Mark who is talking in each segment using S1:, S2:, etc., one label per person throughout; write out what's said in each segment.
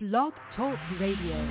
S1: Blog Talk Radio.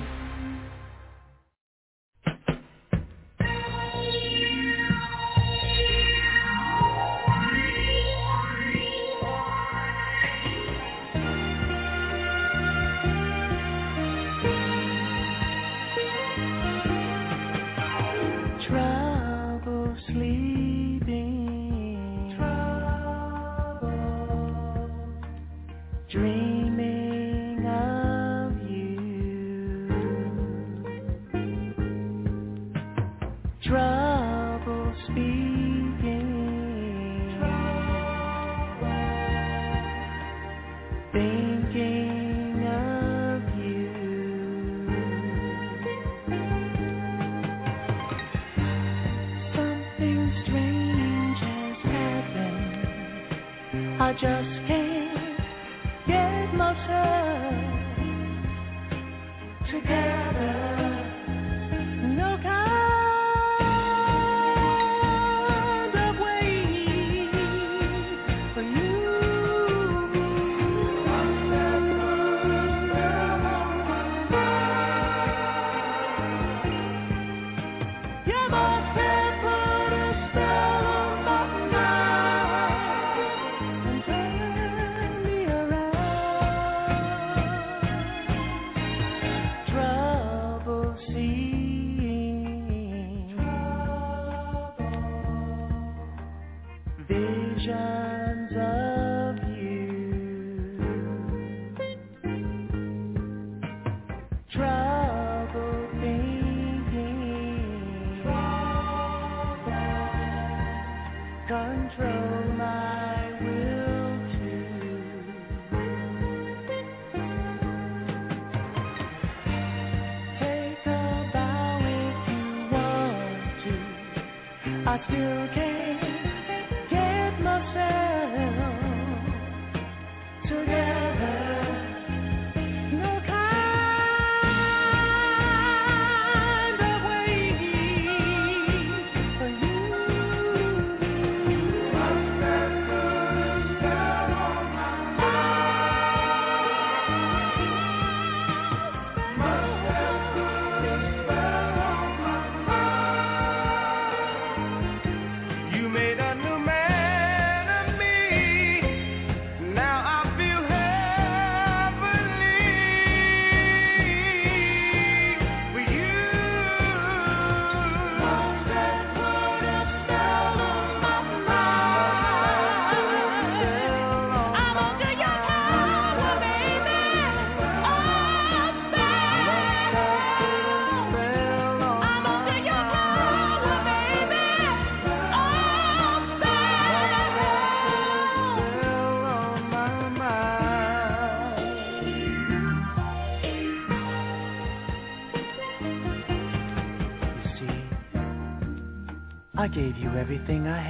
S2: I gave you everything I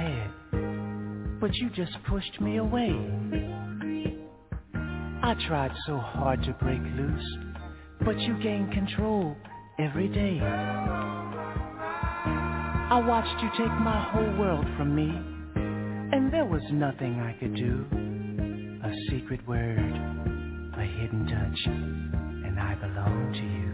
S2: had, but you just pushed me away. I tried so hard to break loose, but you gained control every day. I watched you take my whole world from me, and there was nothing I could do. A secret word, a hidden touch, and I belong to you.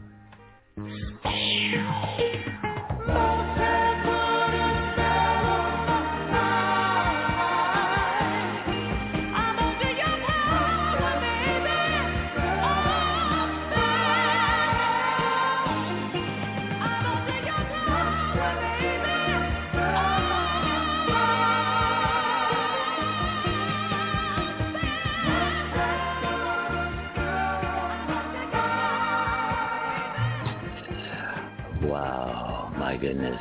S3: Goodness,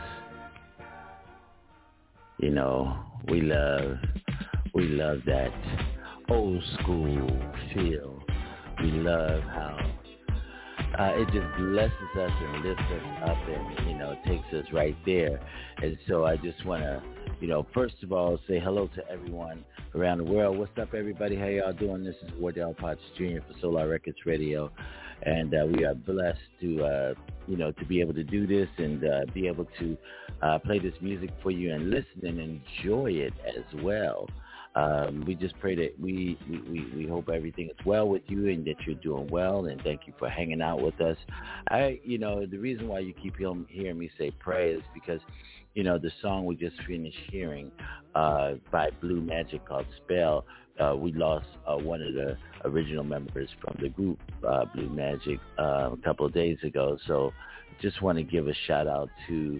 S3: you know, we love that old school feel. We love how it just blesses us and lifts us up and, you know, takes us right there. And so I just want to, you know, first of all, say hello to everyone around the world. What's up, everybody? How y'all doing? This is Wardell Potts Jr. for Solar Records Radio. And we are blessed to, you know, to be able to do this and be able to play this music for you and listen and enjoy it as well. We just pray that we hope everything is well with you and that you're doing well, and thank you for hanging out with us. The reason why you keep hearing me say pray is because, the song we just finished hearing by Blue Magic called Spell, we lost one of the original members from the group, Blue Magic, a couple of days ago. So just want to give a shout out to,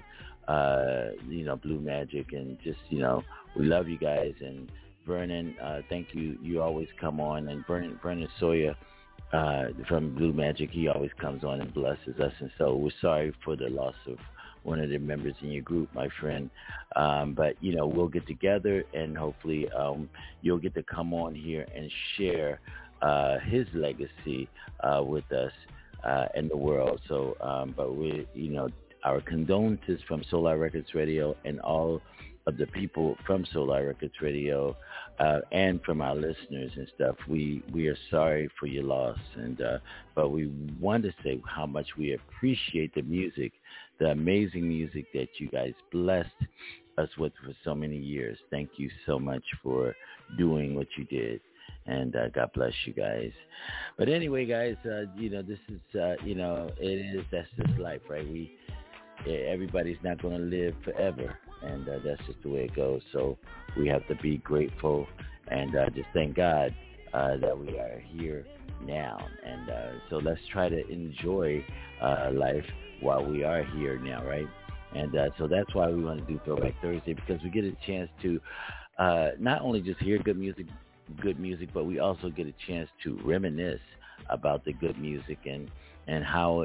S3: Blue Magic, and just, we love you guys. And Vernon, thank you. You always come on. And Vernon Sawyer from Blue Magic, he always comes on and blesses us. And so we're sorry for the loss of one of the members in your group, my friend. But, we'll get together, and hopefully you'll get to come on here and share his legacy with us and the world. So, but we, our condolences from Solar Records Radio and all of the people from Solar Records Radio and from our listeners and stuff. We are sorry for your loss, and but we want to say how much we appreciate the music, the amazing music that you guys blessed us with for so many years. Thank you so much for doing what you did, and God bless you guys. But anyway, guys, this is, that's just life, right? Everybody's not going to live forever, and that's just the way it goes. So we have to be grateful and just thank God that we are here now. And so let's try to enjoy life while we are here now, right? And so that's why we want to do Throwback Thursday, because we get a chance to not only just hear good music, but we also get a chance to reminisce about the good music and how,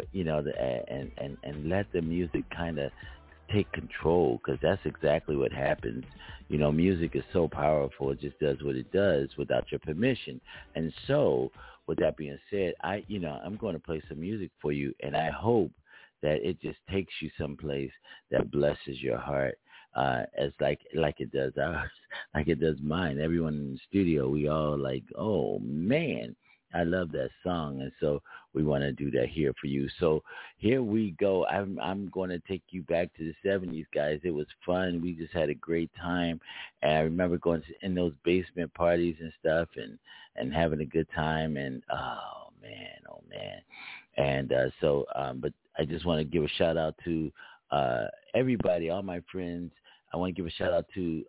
S3: and let the music kind of take control, because that's exactly what happens. Music is so powerful. It just does what it does without your permission. And so with that being said, I'm going to play some music for you, and I hope that it just takes you someplace that blesses your heart, as like it does ours, like it does mine. Everyone in the studio, we all like, oh man, I love that song. And so we want to do that here for you. So here we go. I'm going to take you back to the 70s, guys. It was fun. We just had a great time. And I remember going in those basement parties and stuff and having a good time. And oh man. And but I just want to give a shout out to everybody, all my friends. I want to give a shout out to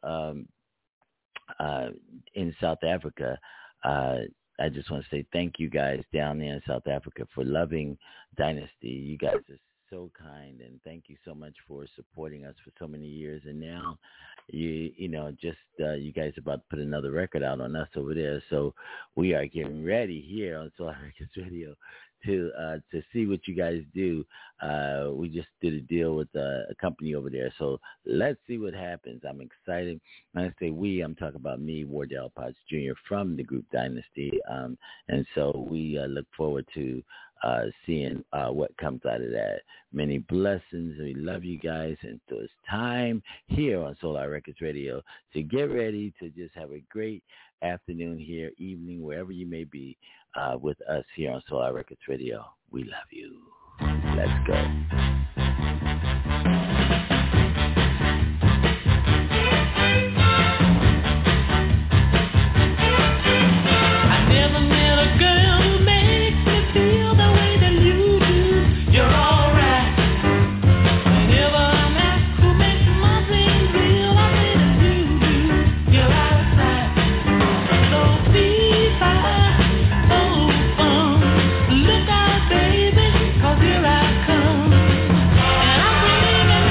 S3: in South Africa. I just want to say thank you guys down there in South Africa for loving Dynasty. You guys are so kind, and thank you so much for supporting us for so many years. And now, you guys are about to put another record out on us over there. So we are getting ready here on Solar Records Radio to see what you guys do. We just did a deal with a company over there, so let's see what happens. I'm excited. When I say we, I'm talking about me, Wardell Potts Jr. from the group Dynasty, and so we look forward to seeing what comes out of that. Many blessings. We love you guys, and so it's time here on Solar Records Radio to get ready to just have a great afternoon here, evening, wherever you may be, with us here on Solar Records Radio. We love you. Let's go.
S4: I never met a girl who makes me feel the way that you do. You're alright. Whenever I'm asked who makes my things feel the way that you do, you're outside. So be fine. Look out, baby, 'cause here I come. And I'm bringing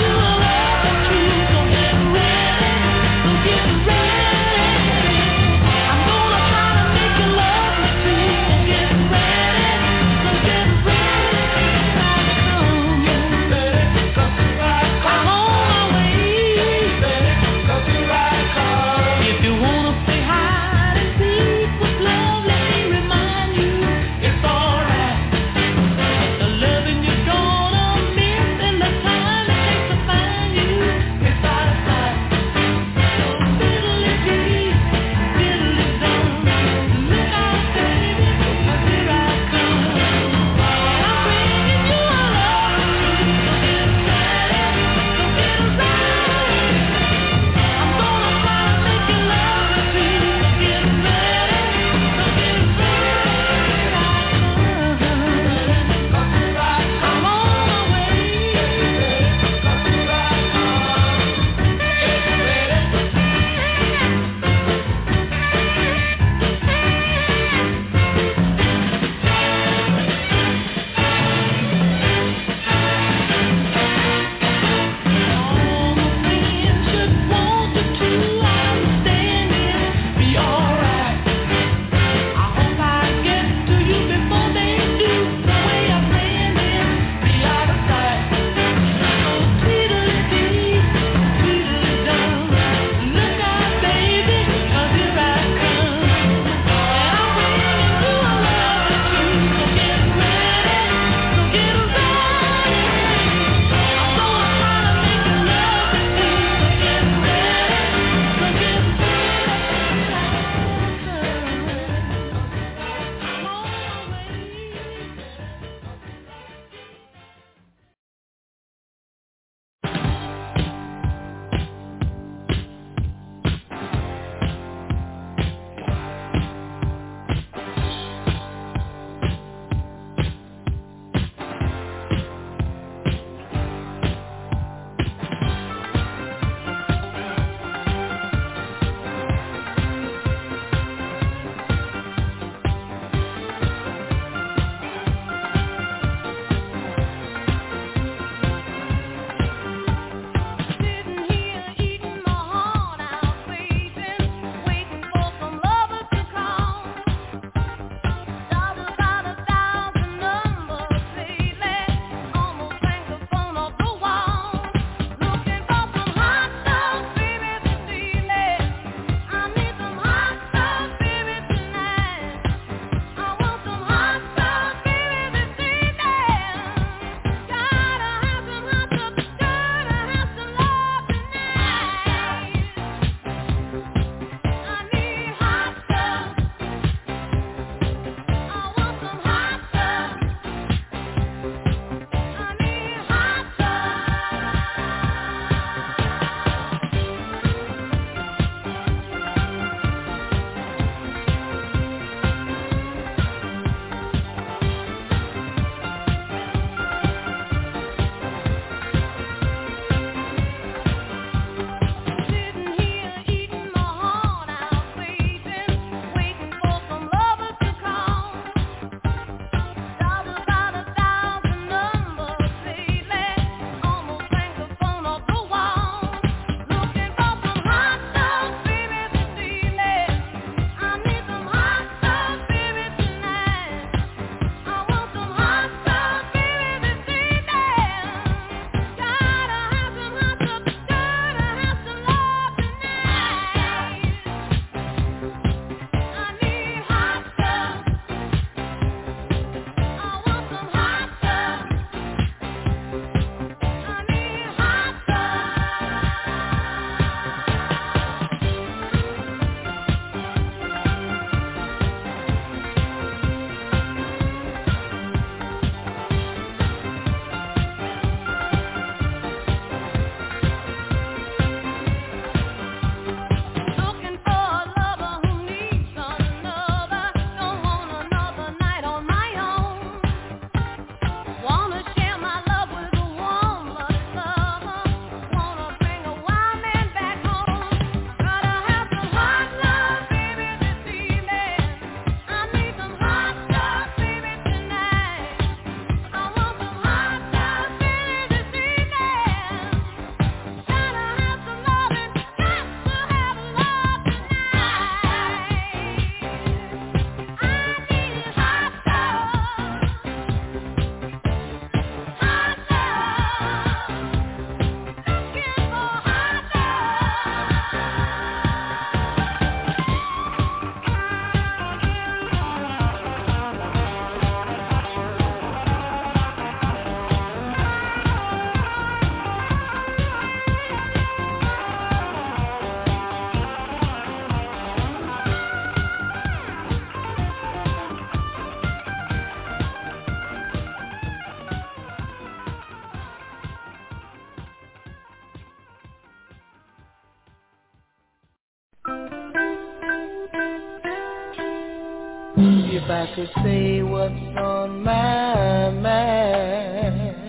S2: If I could say what's on my mind,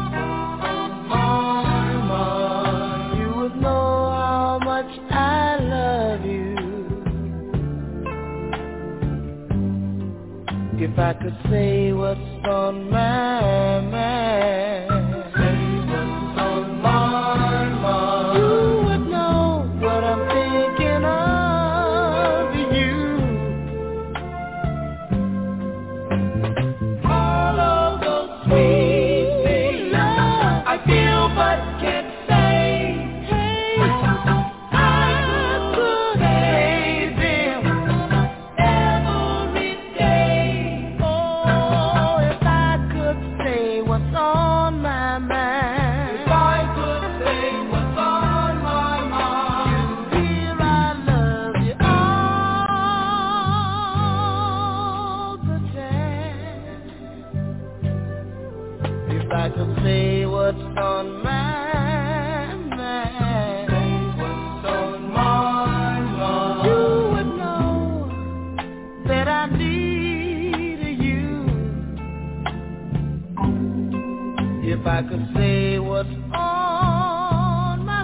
S2: you would know how much I love you. If I could say what's on my mind, you would know what I'm thinking of you. All of those sweet things I feel but can't say. I could say them every day. Oh, if I could say what's on my mind. If I could say what's on my mind. Dear, I love you all the time. If I could say what's on my mind, what's on my mind, you would know that I need you. If I could say what's on my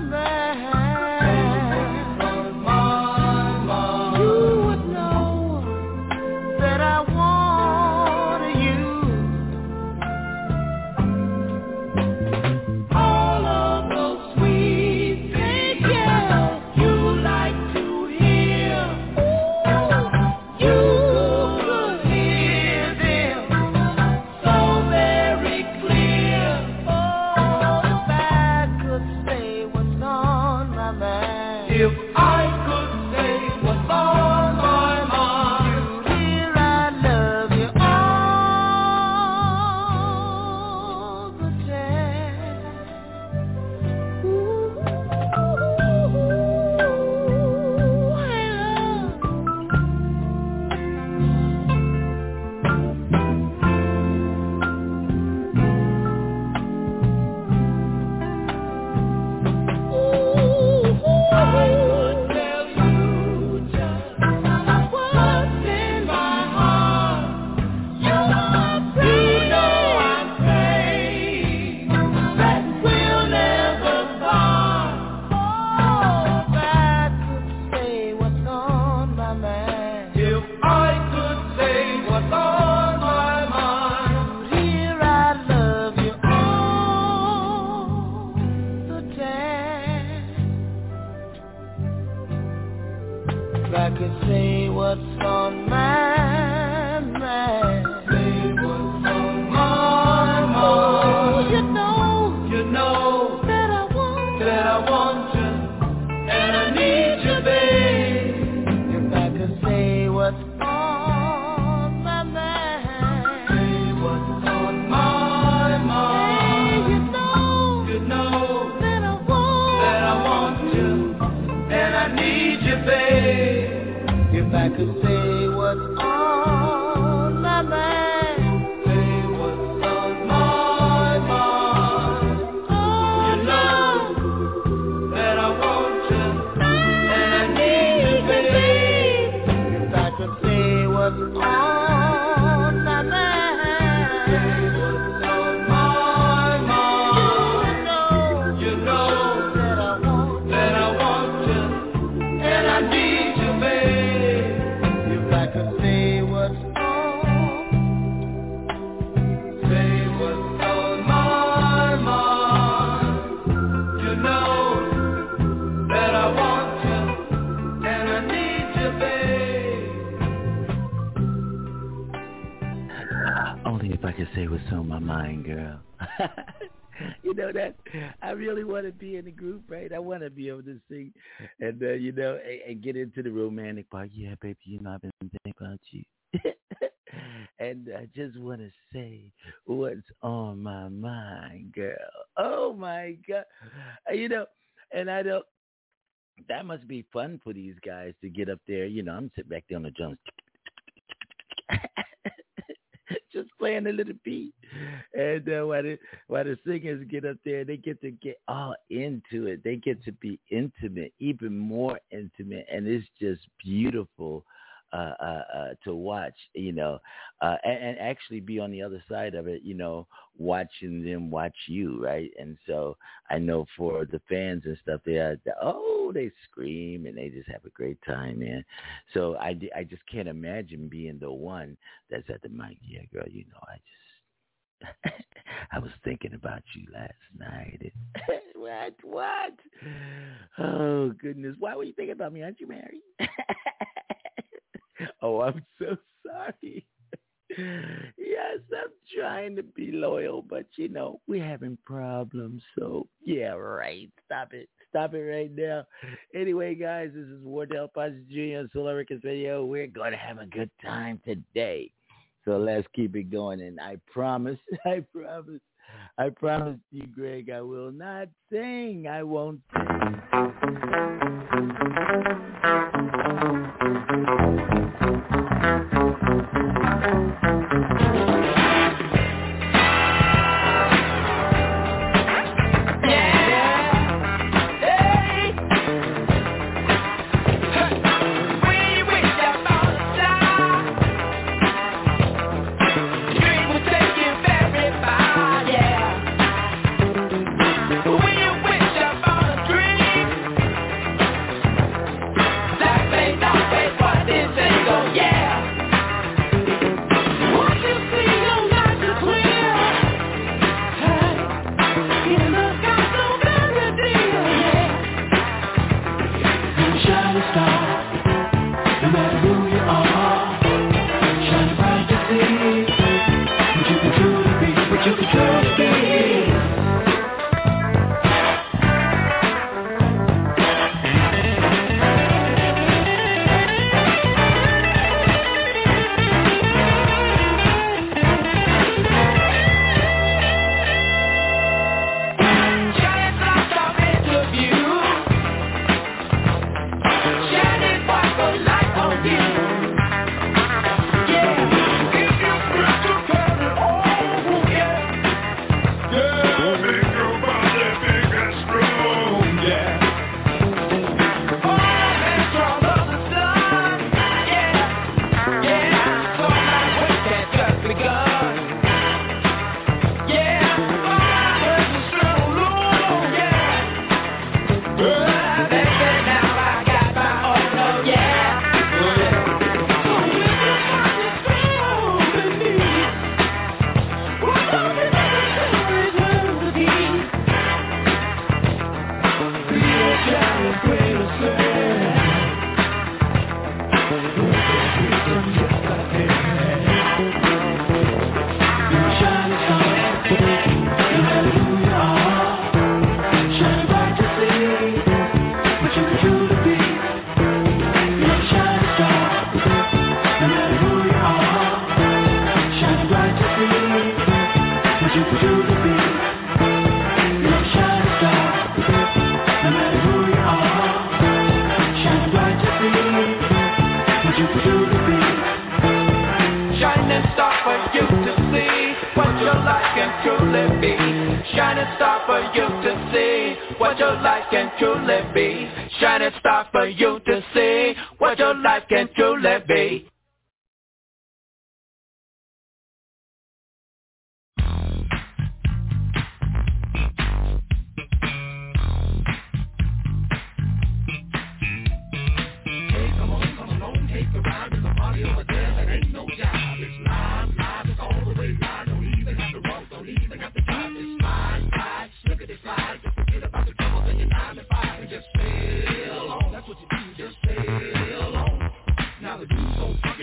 S2: mind, you would know that I want you. All of those sweet things, yeah, you like to hear. You could hear them so very clear. Oh, if I could say what's on my mind. If I could say what's on my mind. Dear, I love you all the time. Ooh, I could tell you just what's in my heart. You know I'm praying that we'll never part. Oh, if I could say what's on my mind. If I could say what's on my mind. Dear, I love you all the time. If I could say what's on my mind. Say what's on my mind. You know that I want you, and I need you, babe. If I could say what's on my mind. Say what's on my mind. You know that I want you, and I need you, babe. If I could say what's on my mind. Say what's on my mind. You know that I want you, and I need you, babe. If I could say what's on my mind. Say what's on my mind. You know that I want you, and I need you, babe. If I could say what's on my mind. You know that I want you, and I need you, babe.
S3: Only if I could say what's on my mind, girl. You know that I really want to be in the group, right? I want to be able to sing and, and get into the romantic part. Yeah, baby, I've been thinking about you. And I just want to say what's on my mind, girl. Oh, my God. And I don't, that must be fun for these guys to get up there. I'm sitting back there on the drums. Just playing a little beat. And while the singers get up there, they get to get all into it. They get to be intimate, even more intimate. And it's just beautiful. to watch, and actually be on the other side of it, watching them watch you, right? And so I know for the fans and stuff, they scream and they just have a great time, man. So I just can't imagine being the one that's at the mic. Yeah, girl, I was thinking about you last night. What? Oh, goodness. Why were you thinking about me? Aren't you married? Oh, I'm so sorry. Yes, I'm trying to be loyal, but, we're having problems. So, yeah, right. Stop it. Stop it right now. Anyway, guys, this is Wardell Paz Jr. on Solar Records Radio. We're going to have a good time today. So let's keep it going. And I promise you, Greg, I will not sing. I won't sing.
S5: Shining star for you to see what your life can truly be. Shining star for you to see what your life can truly be.
S4: Now the dudes don't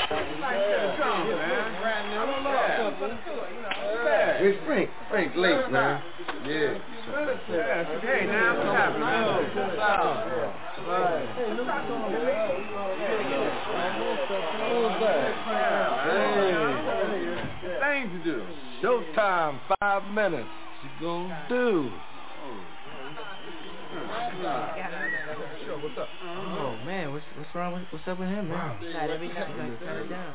S6: Where's Frank? Frank's late, man. Yeah.
S7: Hey, now what's happening?
S6: Thing to do. Showtime, 5 minutes. What you gonna do?
S7: What's up?
S8: Oh man, what's wrong with what's up with him, man? Not every night, you gotta cut it down.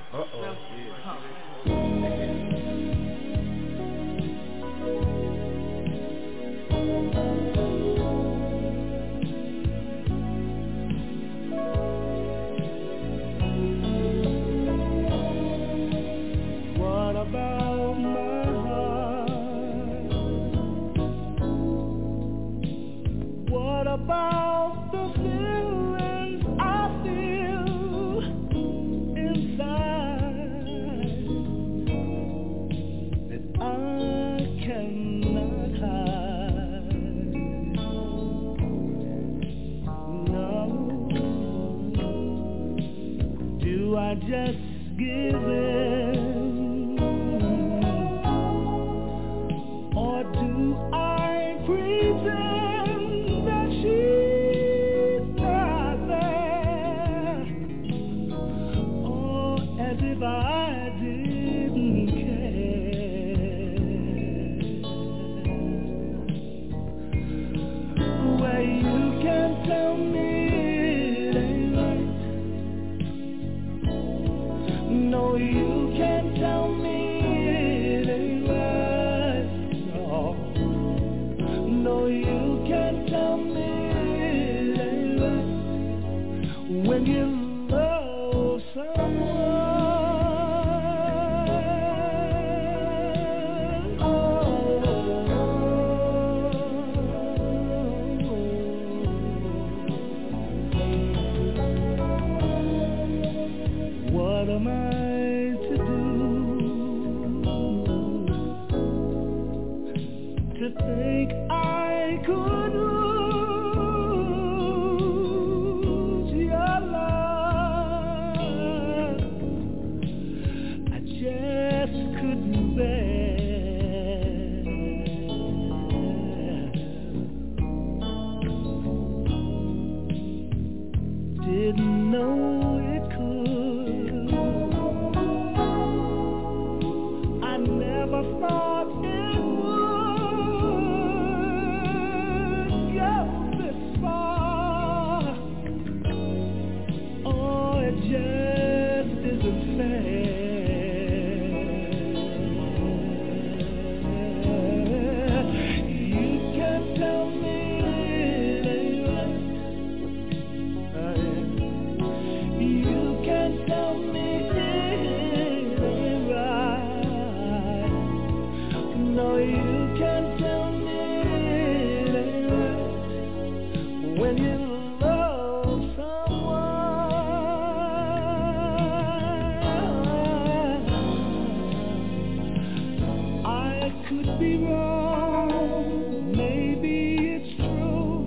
S2: What about my heart? What about the feelings I feel inside that I cannot hide? No. Do I just give in? Or do I pretend that she's not there? Or as if I didn't care? Well, you can tell me it ain't right. No, you can't tell me it ain't right. No, you can't tell me it ain't right. When you love someone, what am I to do to think I could lose your love? I just couldn't bear. Didn't know it could. I never thought it would go this far. Oh, it just isn't fair. You can't tell me it ain't right. You can't tell me it ain't right. No, you can't tell me it ain't right. When you love someone, I could be wrong. Maybe it's true.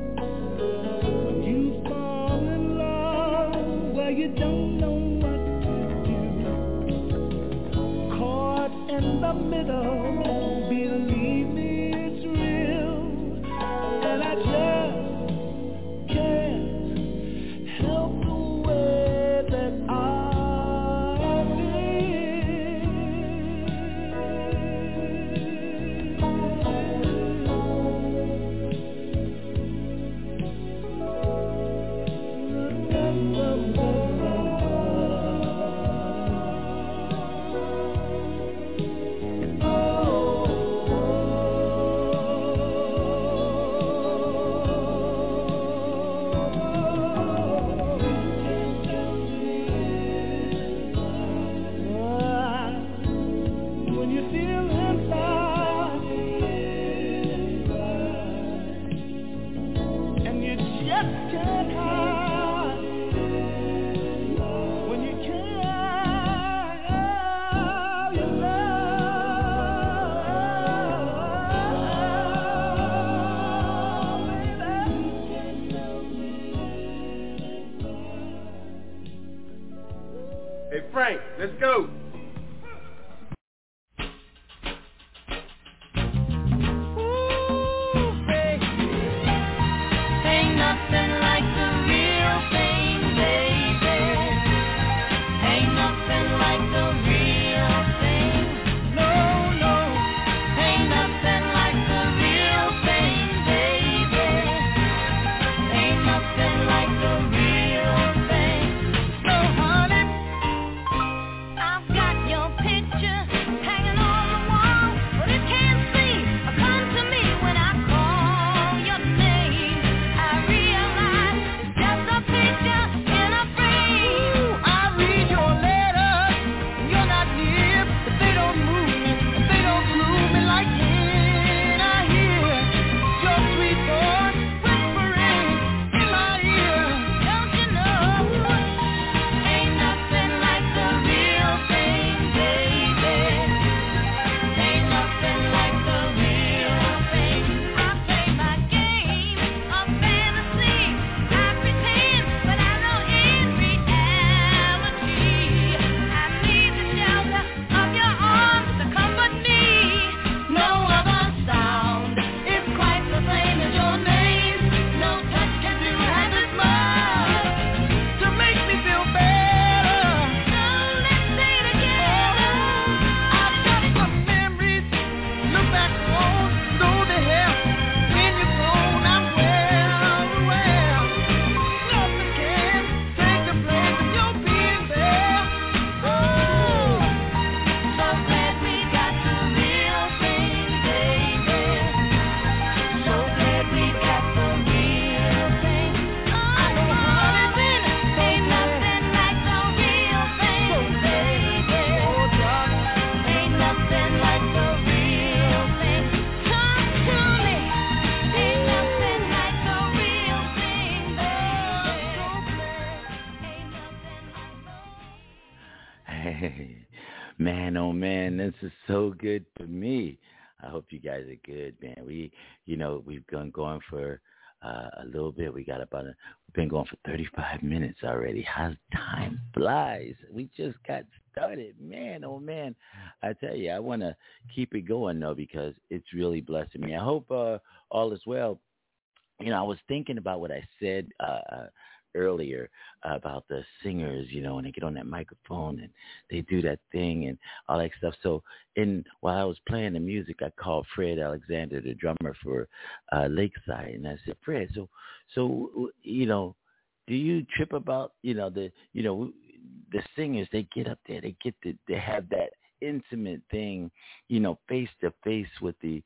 S2: You fall in love where you don't know what to do. Caught in the middle, believe me, it's real. And I just can't help the way that I feel.
S6: Hey, Frank, let's go.
S4: Ain't nothing like the real thing, baby. Ain't nothing like the real thing. No, no. Ain't nothing like the real thing, baby. Ain't nothing like the real thing. So, honey, I've got your picture hanging on the wall, but it can't see or come to me when I call your name. I realize it's just a picture in a frame. I read your letters, and you're not near, but they don't move me, and they don't move me like when I hear your sweet voice whispering in my ear. Don't you know? Ain't nothing like the real thing, baby. Ain't nothing like the real thing. I play my game of fantasy. I pretend, but I know in reality I need the shelter of your arms to comfort me. No other sound is quite the same as your name. No touch can do half as much to make me feel better. So let's stay together. I've got some memories, look back on, so they help. When you're gone, I'm well aware. Nothing can take the place of your being there. Oh, so glad we got the real thing, baby. So glad we got the real thing. I know honey, ain't nothing like the real thing, baby. Oh, darling, ain't nothing like the real thing. Come to me, ain't nothing like the real thing, baby. So glad, ain't nothing like the.
S3: Hey, man, oh man, this is so good for me. I hope you guys are good, man. We've been going for a little bit. We've been going for 35 minutes already. How time flies. We just got started, man, oh man. I tell you, I want to keep it going though because it's really blessing me. I hope all is well. I was thinking about what I said earlier about the singers, when they get on that microphone and they do that thing and all that stuff. So while I was playing the music, I called Fred Alexander, the drummer for Lakeside, and I said, Fred, so do you trip about, the singers, they get up there, they have that intimate thing, face to face with the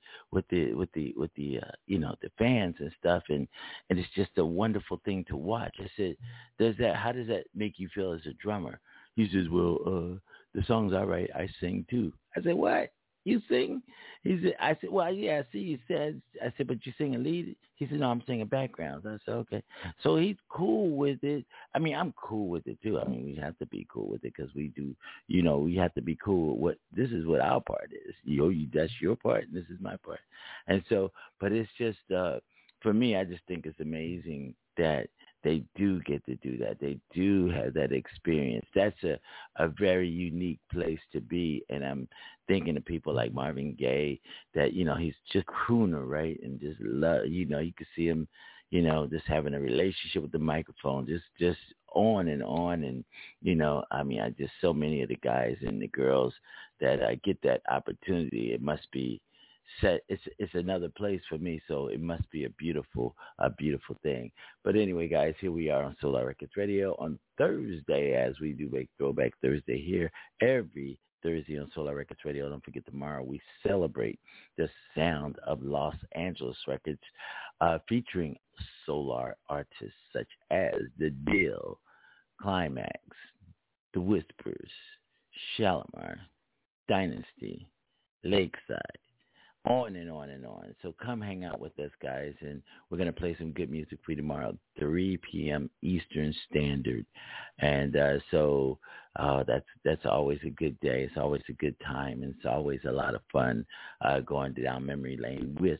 S3: fans and stuff, and it's just a wonderful thing to watch. I said, how does that make you feel as a drummer? He says, well, the songs I write, I sing too. I said, what? You sing? I said, well, yeah, I see you said. I said, but you sing a lead? He said, no, I'm singing backgrounds. I said, okay. So he's cool with it. I mean, I'm cool with it too. I mean, we have to be cool with it because we do, we have to be cool with this is what our part is. That's your part and this is my part. And so, but it's just, for me, I just think it's amazing that they do get to do that. They do have that experience. That's a very unique place to be. And I'm thinking of people like Marvin Gaye that, he's just crooner, right? And just love, you could see him, just having a relationship with the microphone, just on and on. And, I just so many of the guys and the girls that get that opportunity. It must be it's another place for me, so it must be a beautiful thing. But anyway, guys, here we are on Solar Records Radio on Thursday, as we do make Throwback Thursday here every Thursday on Solar Records Radio. Don't forget, tomorrow we celebrate the sound of Los Angeles Records, featuring Solar artists such as The Deal, Climax, The Whispers, Shalimar, Dynasty, Lakeside, on and on and on. So come hang out with us, guys, and we're going to play some good music for you tomorrow, 3 p.m. Eastern Standard. And so that's always a good day. It's always a good time, and it's always a lot of fun going down memory lane with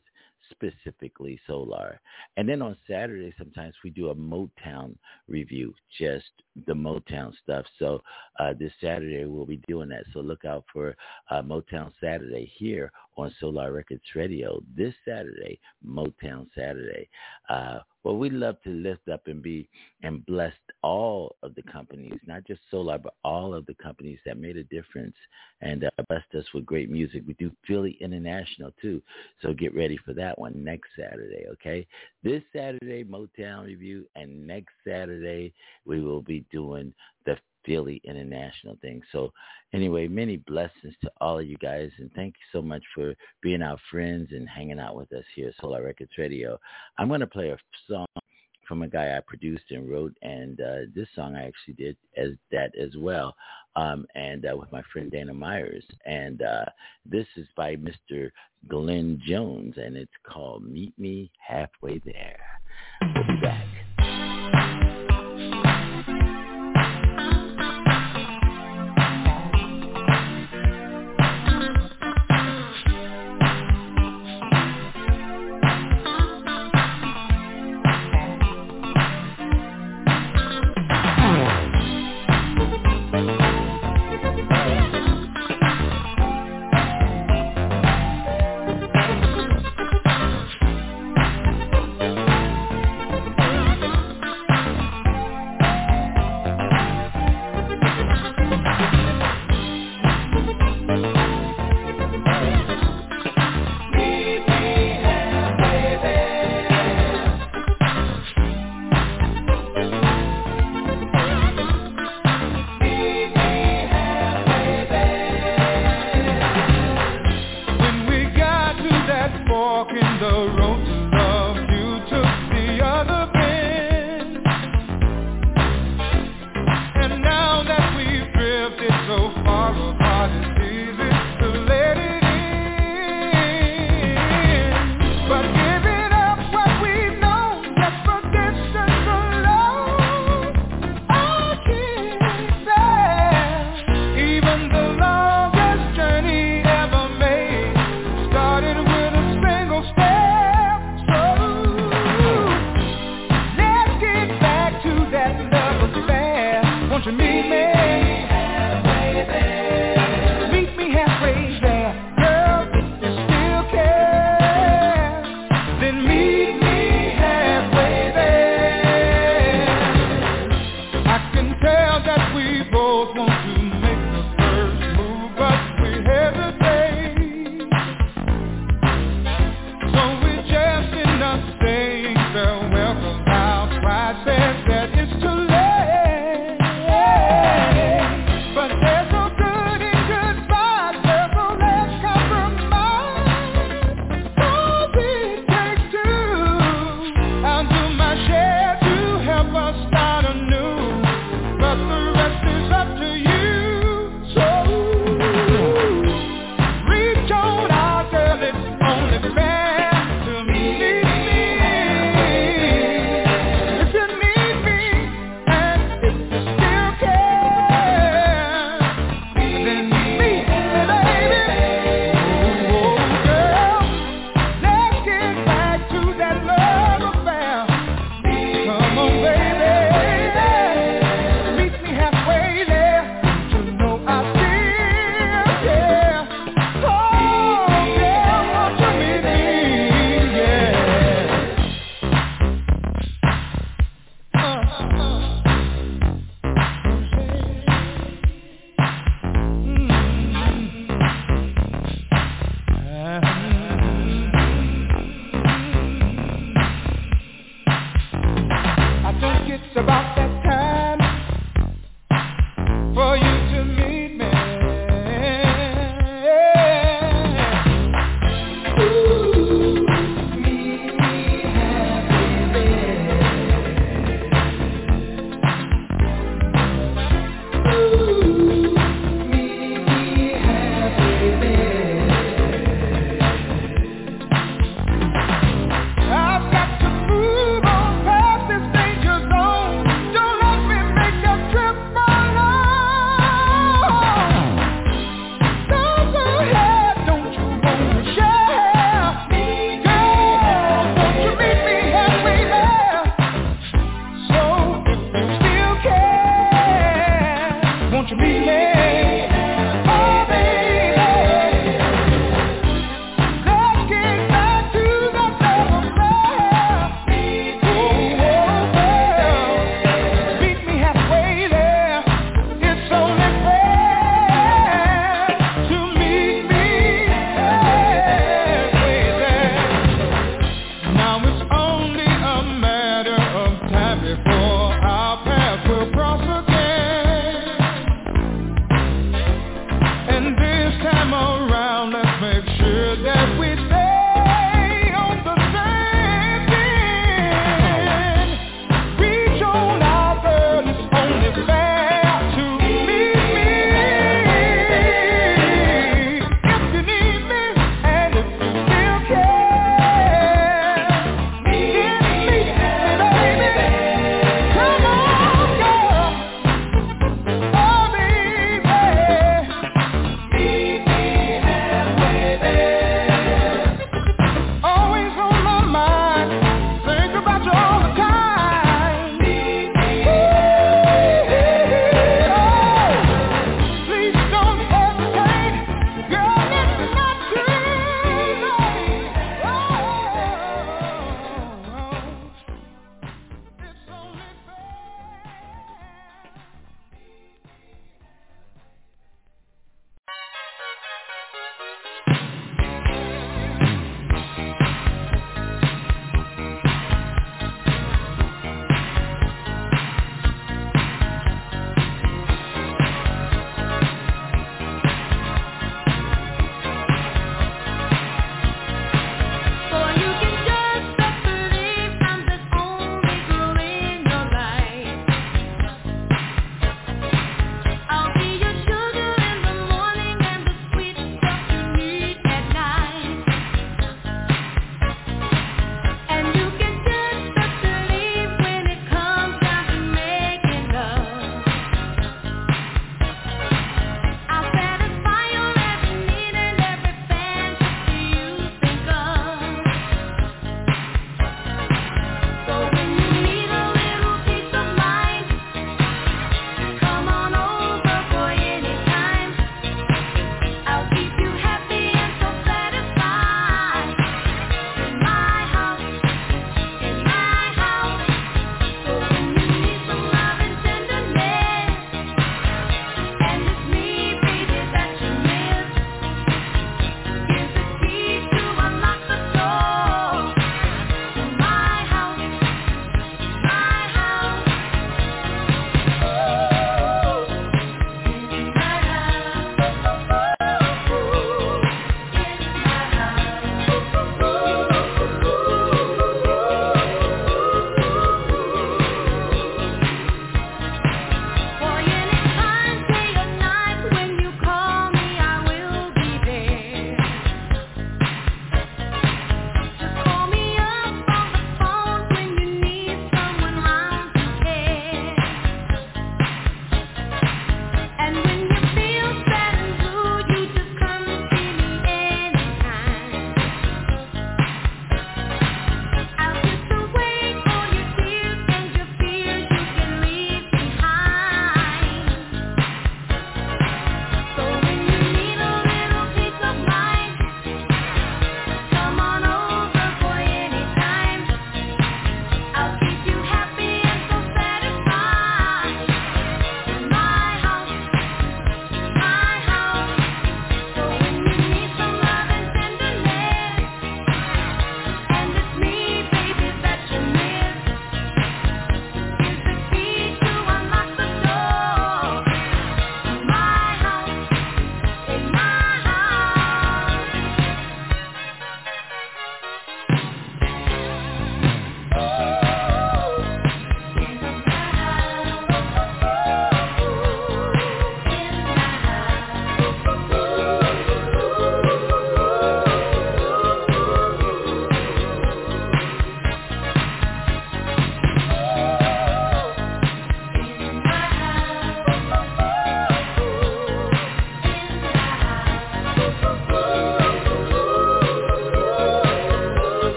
S3: specifically Solar. And then on Saturday, sometimes we do a Motown review, just the Motown stuff. So this Saturday we'll be doing that. So look out for Motown Saturday here on Solar Records Radio. This Saturday, Motown Saturday. Well, we love to lift up and bless all of the companies, not just Solar, but all of the companies that made a difference and blessed us with great music. We do Philly International, too, so get ready for that one next Saturday, okay? This Saturday, Motown Review, and next Saturday, we will be doing the Philly International thing. So anyway, many blessings to all of you guys, and thank you so much for being our friends and hanging out with us here at Solar Records Radio. I'm going to play a song from a guy I produced and wrote, and this song I actually did as well, and with my friend Dana Myers. And this is by Mr. Glenn Jones, and it's called Meet Me Halfway There. We'll be back.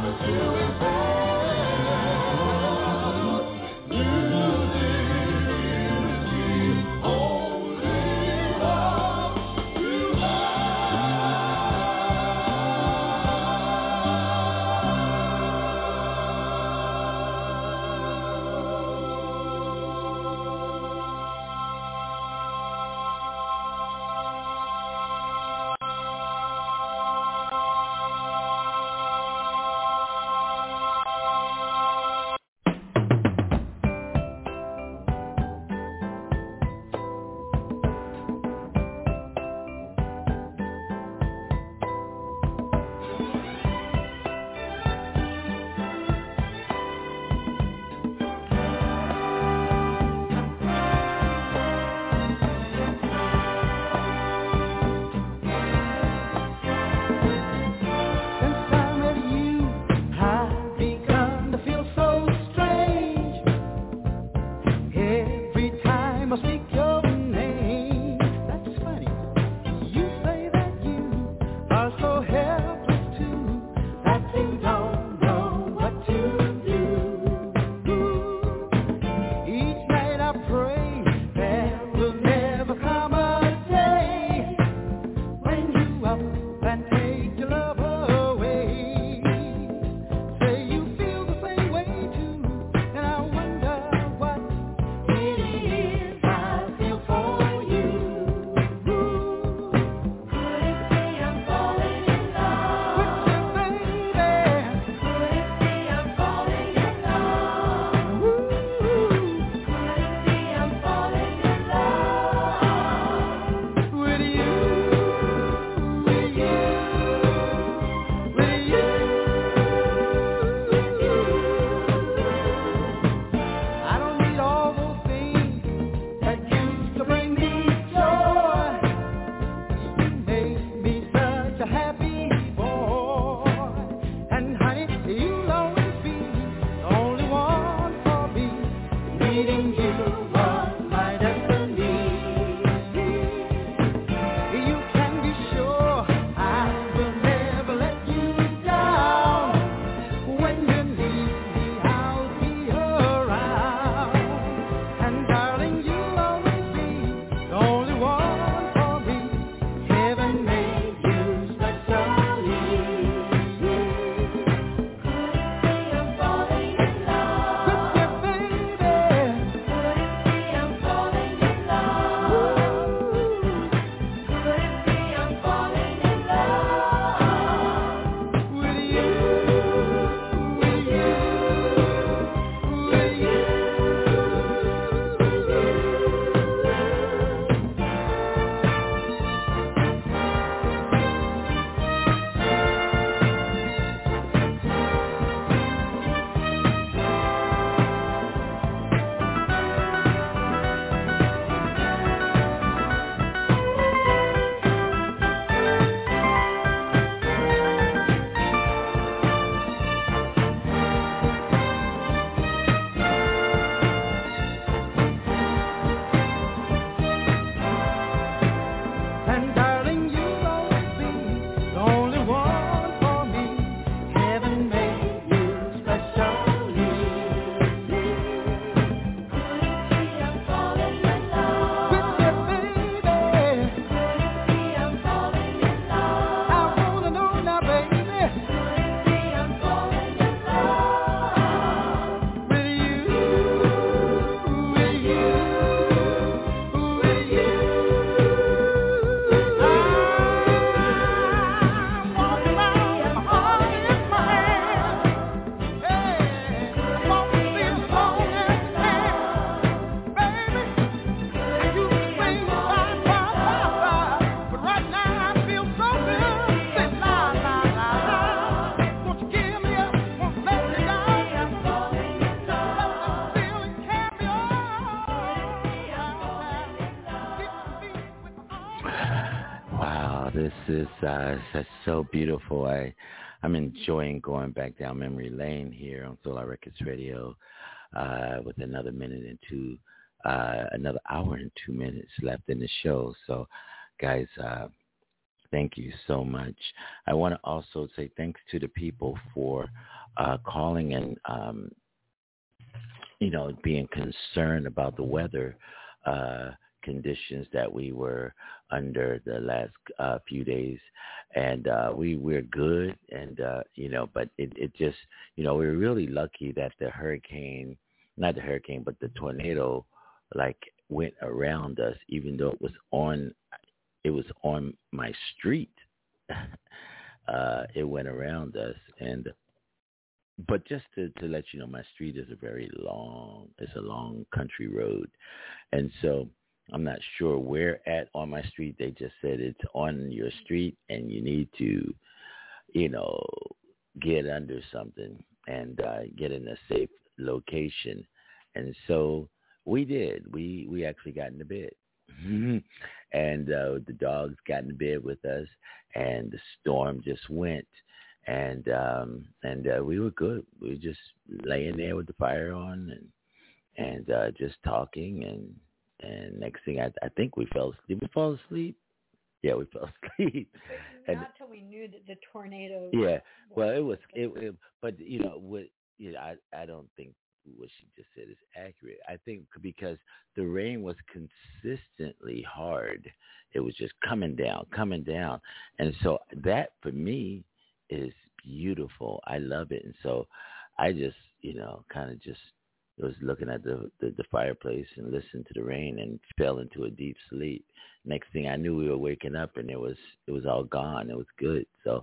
S3: This is that's so beautiful. I'm enjoying going back down memory lane here on Solar Records Radio with another hour and 2 minutes left in the show. So, guys, Thank you so much. I want to also say thanks to the people for calling and, being concerned about the weather conditions that we were under the last few days. And we're good. And, but it just, we're really lucky that the tornado, went around us, even though it was on my street. It went around us, but just to let you know, my street is it's a long country road, and so I'm not sure where at on my street. They just said it's on your street, and you need to, get under something and get in a safe location, and so we did. We actually got into bed. And the dogs got in bed with us, and the storm just went, and we were good. We were just laying there with the fire on and just talking, and next thing I think we fell asleep. Did we fall asleep? Yeah, we fell asleep.
S9: Not until we knew that the tornado.
S3: Yeah, well, it was but I don't think what she just said is accurate. I think because the rain was consistently hard, it was just coming down, and so that for me is beautiful. I love it, and so I just kind of just was looking at the fireplace and listened to the rain and fell into a deep sleep. Next thing I knew, we were waking up and it was all gone. It was good. So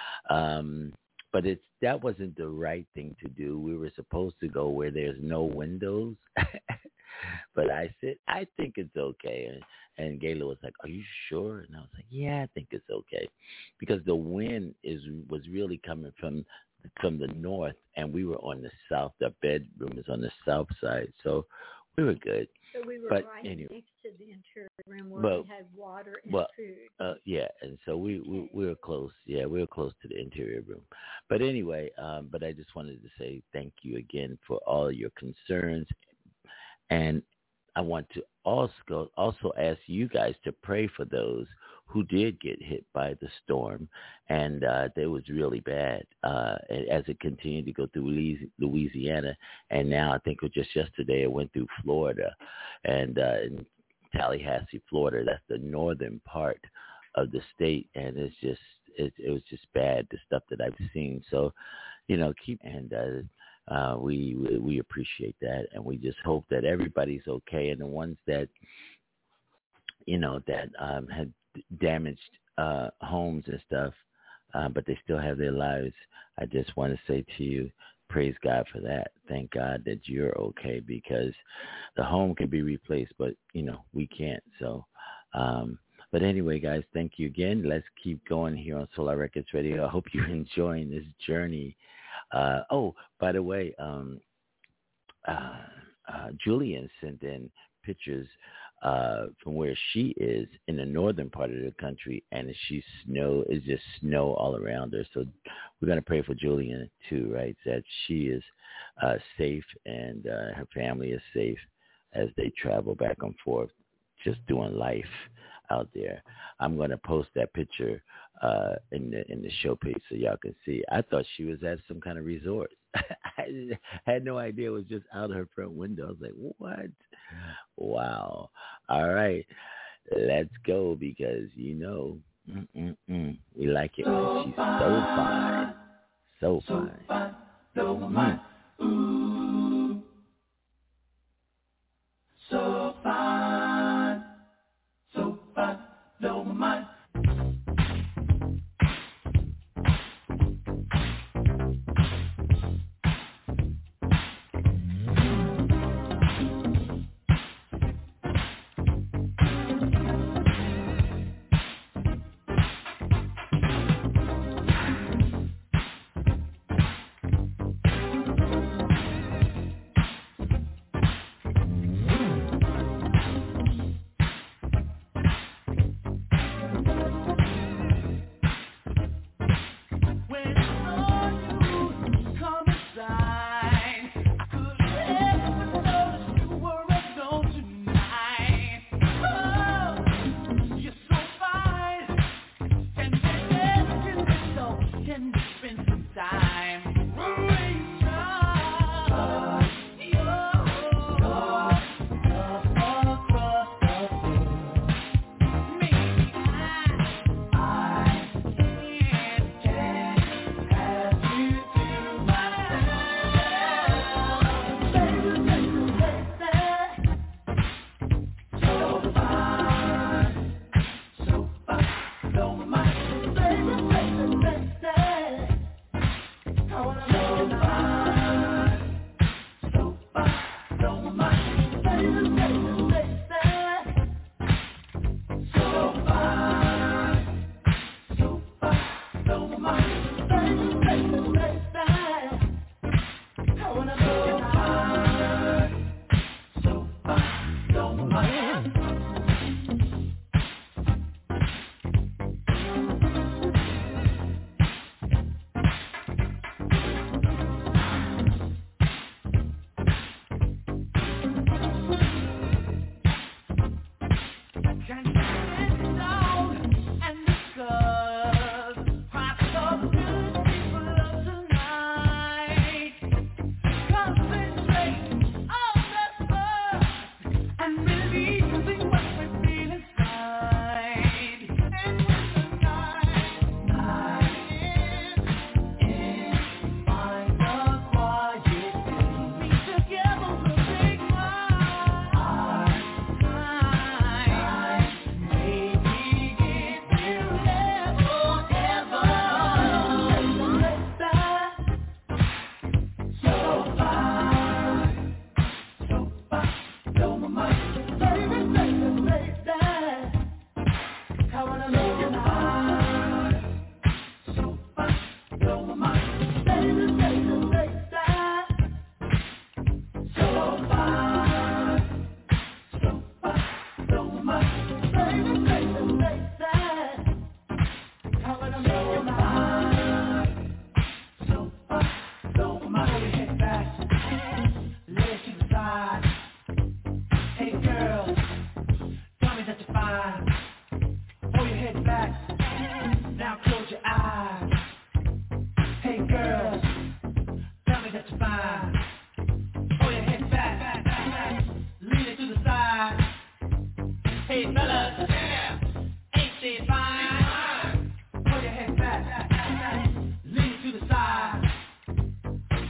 S3: but that wasn't the right thing to do. We were supposed to go where there's no windows. But I said, I think it's okay. And Gayla was like, are you sure? And I was like, yeah, I think it's okay. Because the wind was really coming from the north, and we were on the south. The bedroom is on the south side. So we were good.
S9: So we were
S3: right
S9: next to the interior room where we had water and food.
S3: Yeah, and so we were close. Yeah, we were close to the interior room. But anyway, but I just wanted to say thank you again for all your concerns. And I want to also ask you guys to pray for those who did get hit by the storm, and it was really bad as it continued to go through Louisiana, and now I think it was just yesterday it went through Florida, and in Tallahassee, Florida. That's the northern part of the state, and it was just bad, the stuff that I've seen. So, we appreciate that, and we just hope that everybody's okay, and the ones that had damaged homes and stuff, but they still have their lives. I just want to say to you, praise God for that. Thank God that you're okay, because the home can be replaced, but we can't. So, but anyway, guys, thank you again. Let's keep going here on Solar Records Radio. I hope you're enjoying this journey. By the way, Julian sent in pictures from where she is in the northern part of the country, and it's just snow all around her. So we're going to pray for Julian too, right? That she is safe and her family is safe as they travel back and forth, just doing life out there. I'm going to post that picture in the show page so y'all can see. I thought she was at some kind of resort. I had no idea it was just out her front window. I was like, what? Wow. All right. Let's go, because we like it when she's so fine. So fine. So fine. Ooh. So fine. So fine. Blow my mind.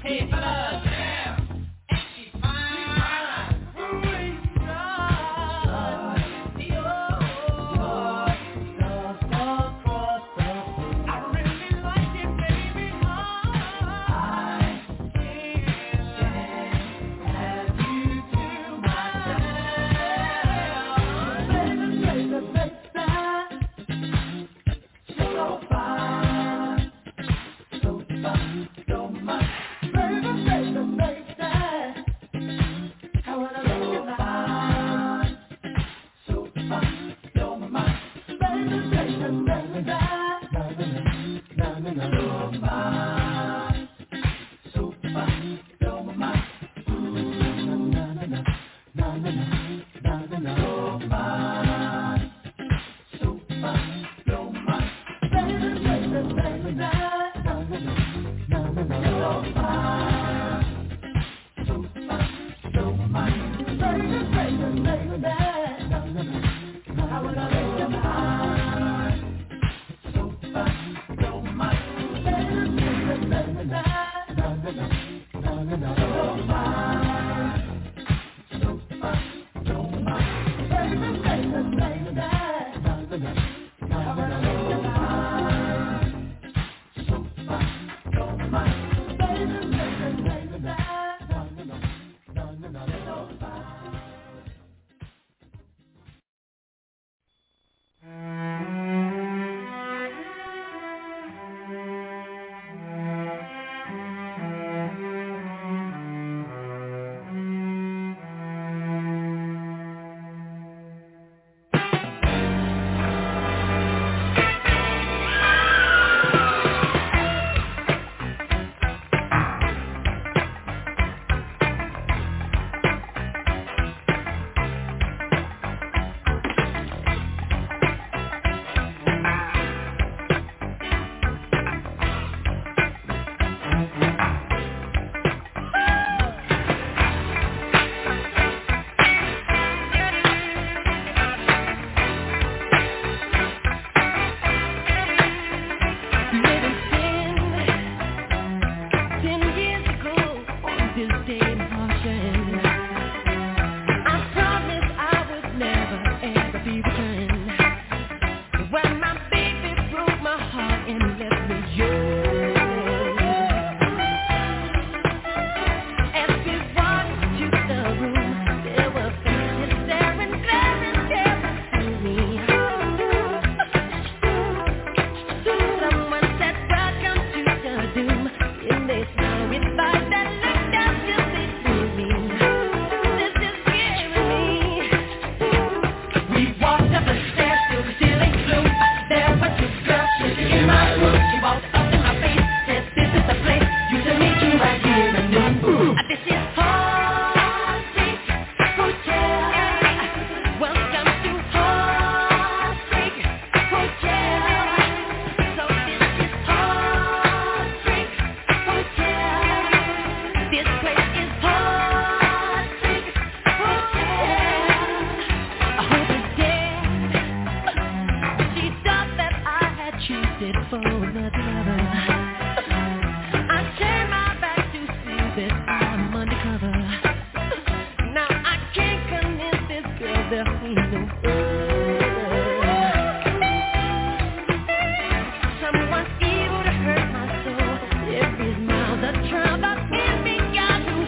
S10: Someone's evil to hurt my soul. Every smile that trouble in me got to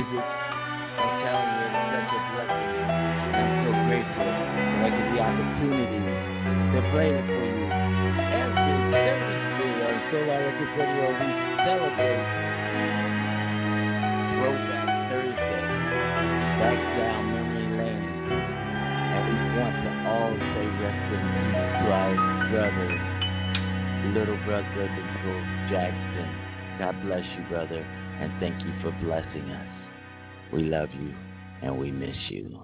S3: music. I'm telling you, it's such a blessing. I'm so grateful that I get the opportunity to play it for you. Every Thursday on Solar Records Radio, we celebrate Throwback Thursday, back down memory lane. And we want to all say rest in peace to our brother, little brother Michael Jackson. God bless you, brother, and thank you for blessing us. We love you, and we miss you.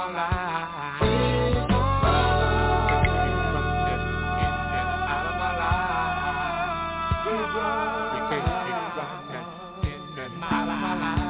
S5: my life. Out of my life. You can't run that out of my life.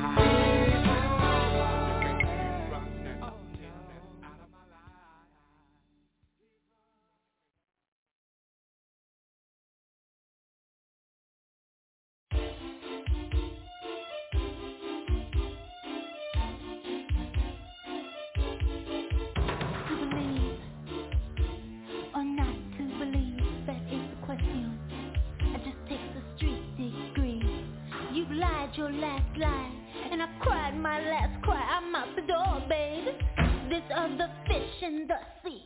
S10: Your last lie, and I cried my last cry. I'm out the door, babe. This of the fish in the sea.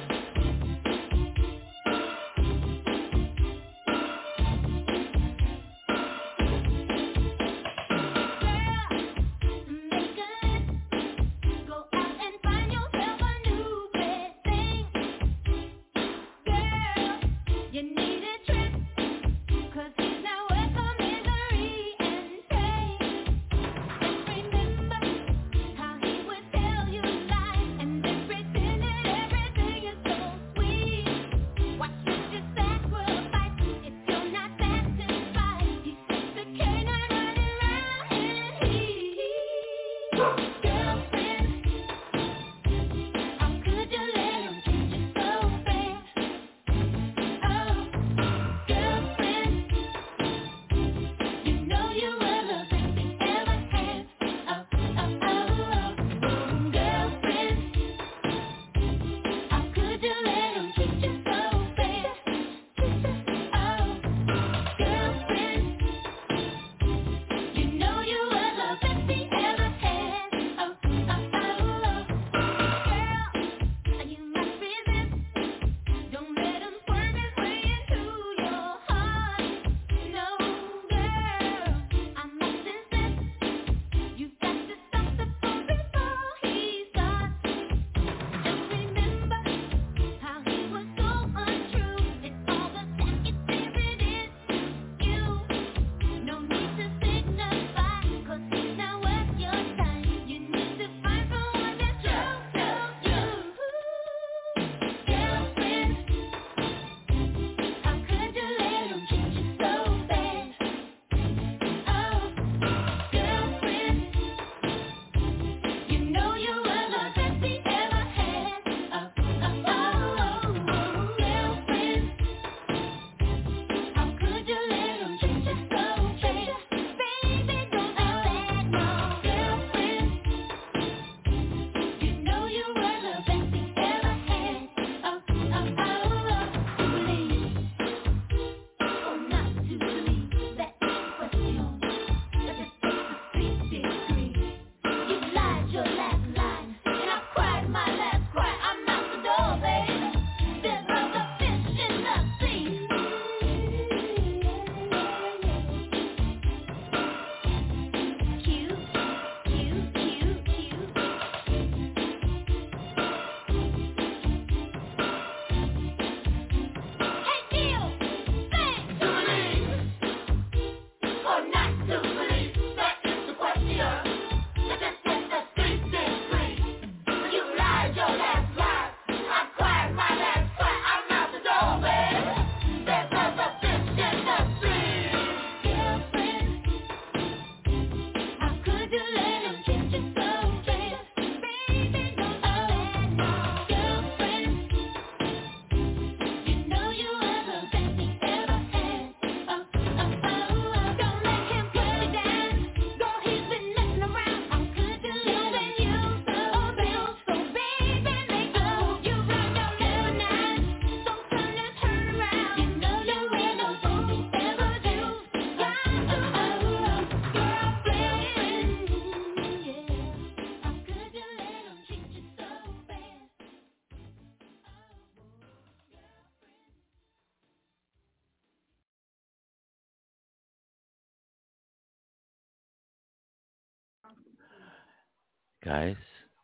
S3: Guys,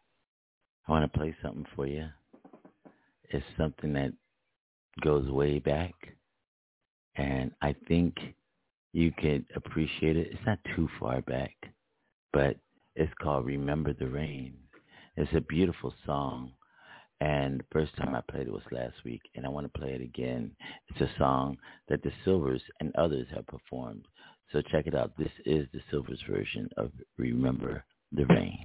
S3: I want to play something for you. It's something that goes way back, and I think you could appreciate it. It's not too far back, but it's called Remember the Rain. It's a beautiful song. And the first time I played it was last week, and I want to play it again. It's a song that the Silvers and others have performed. So check it out. This is the Silvers version of Remember the Rain.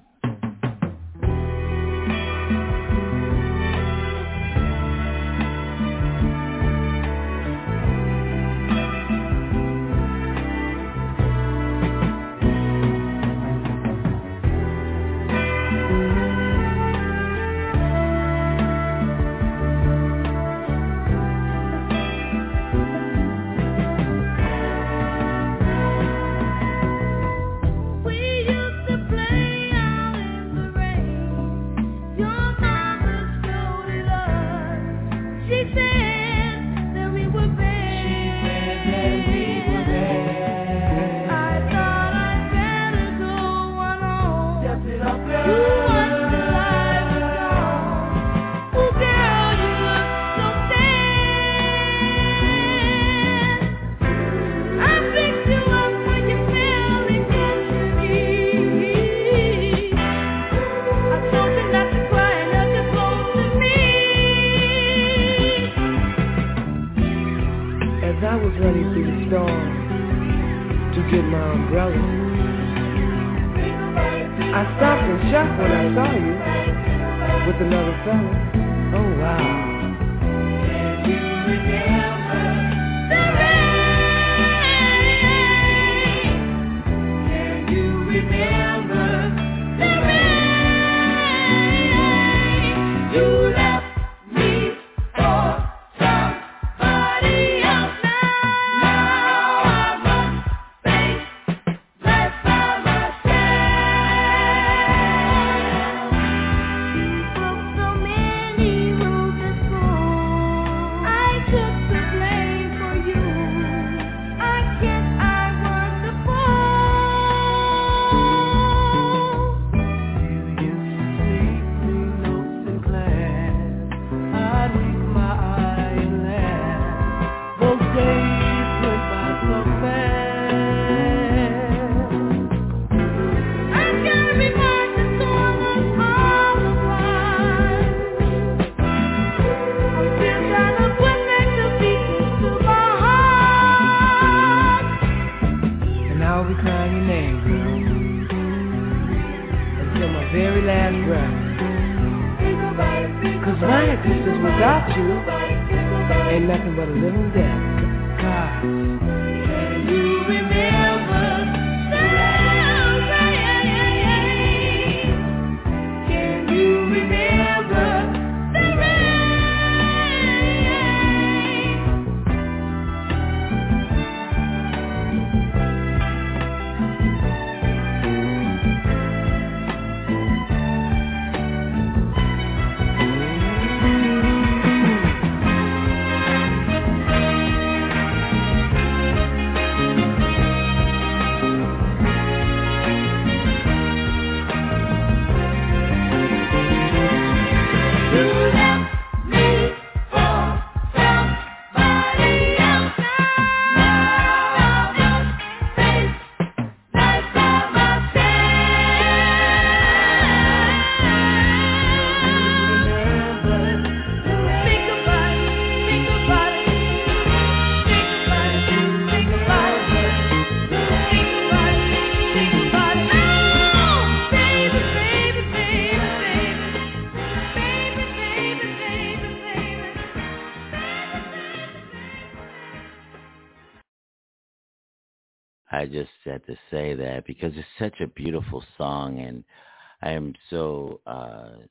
S3: I just had to say that because it's such a beautiful song, and I am so I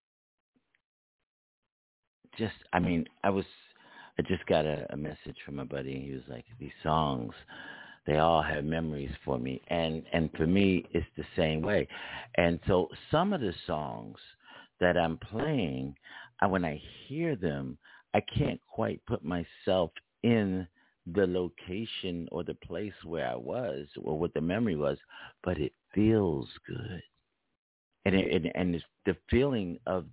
S3: just got a message from a buddy, and he was like, these songs, they all have memories for me, and for me, it's the same way. And so some of the songs that I'm playing, when I hear them, I can't quite put myself in the location or the place where I was or what the memory was, but it feels good. And it's the feeling of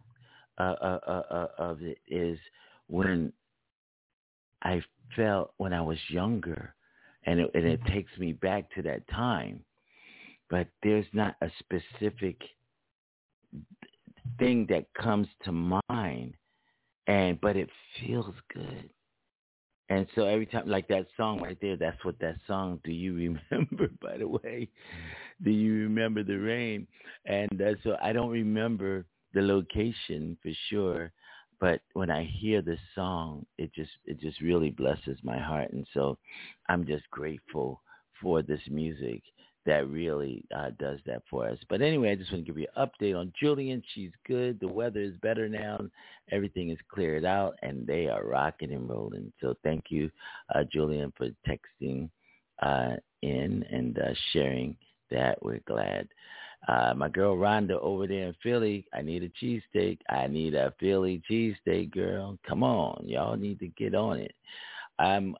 S3: it is when I felt when I was younger, and it takes me back to that time. But there's not a specific thing that comes to mind, but it feels good. And so every time, like that song right there, that's what that song, Do You Remember, by the way? Do you remember the rain? And so I don't remember the location for sure, but when I hear this song, it just really blesses my heart. And so I'm just grateful for this music that really does that for us. But anyway, I just want to give you an update on Julian. She's good. The weather is better now. Everything is cleared out, and they are rocking and rolling. So thank you, Julian, for texting in and sharing that. We're glad. My girl Rhonda over there in Philly, I need a cheesesteak. I need a Philly cheesesteak, girl. Come on. Y'all need to get on it. I'm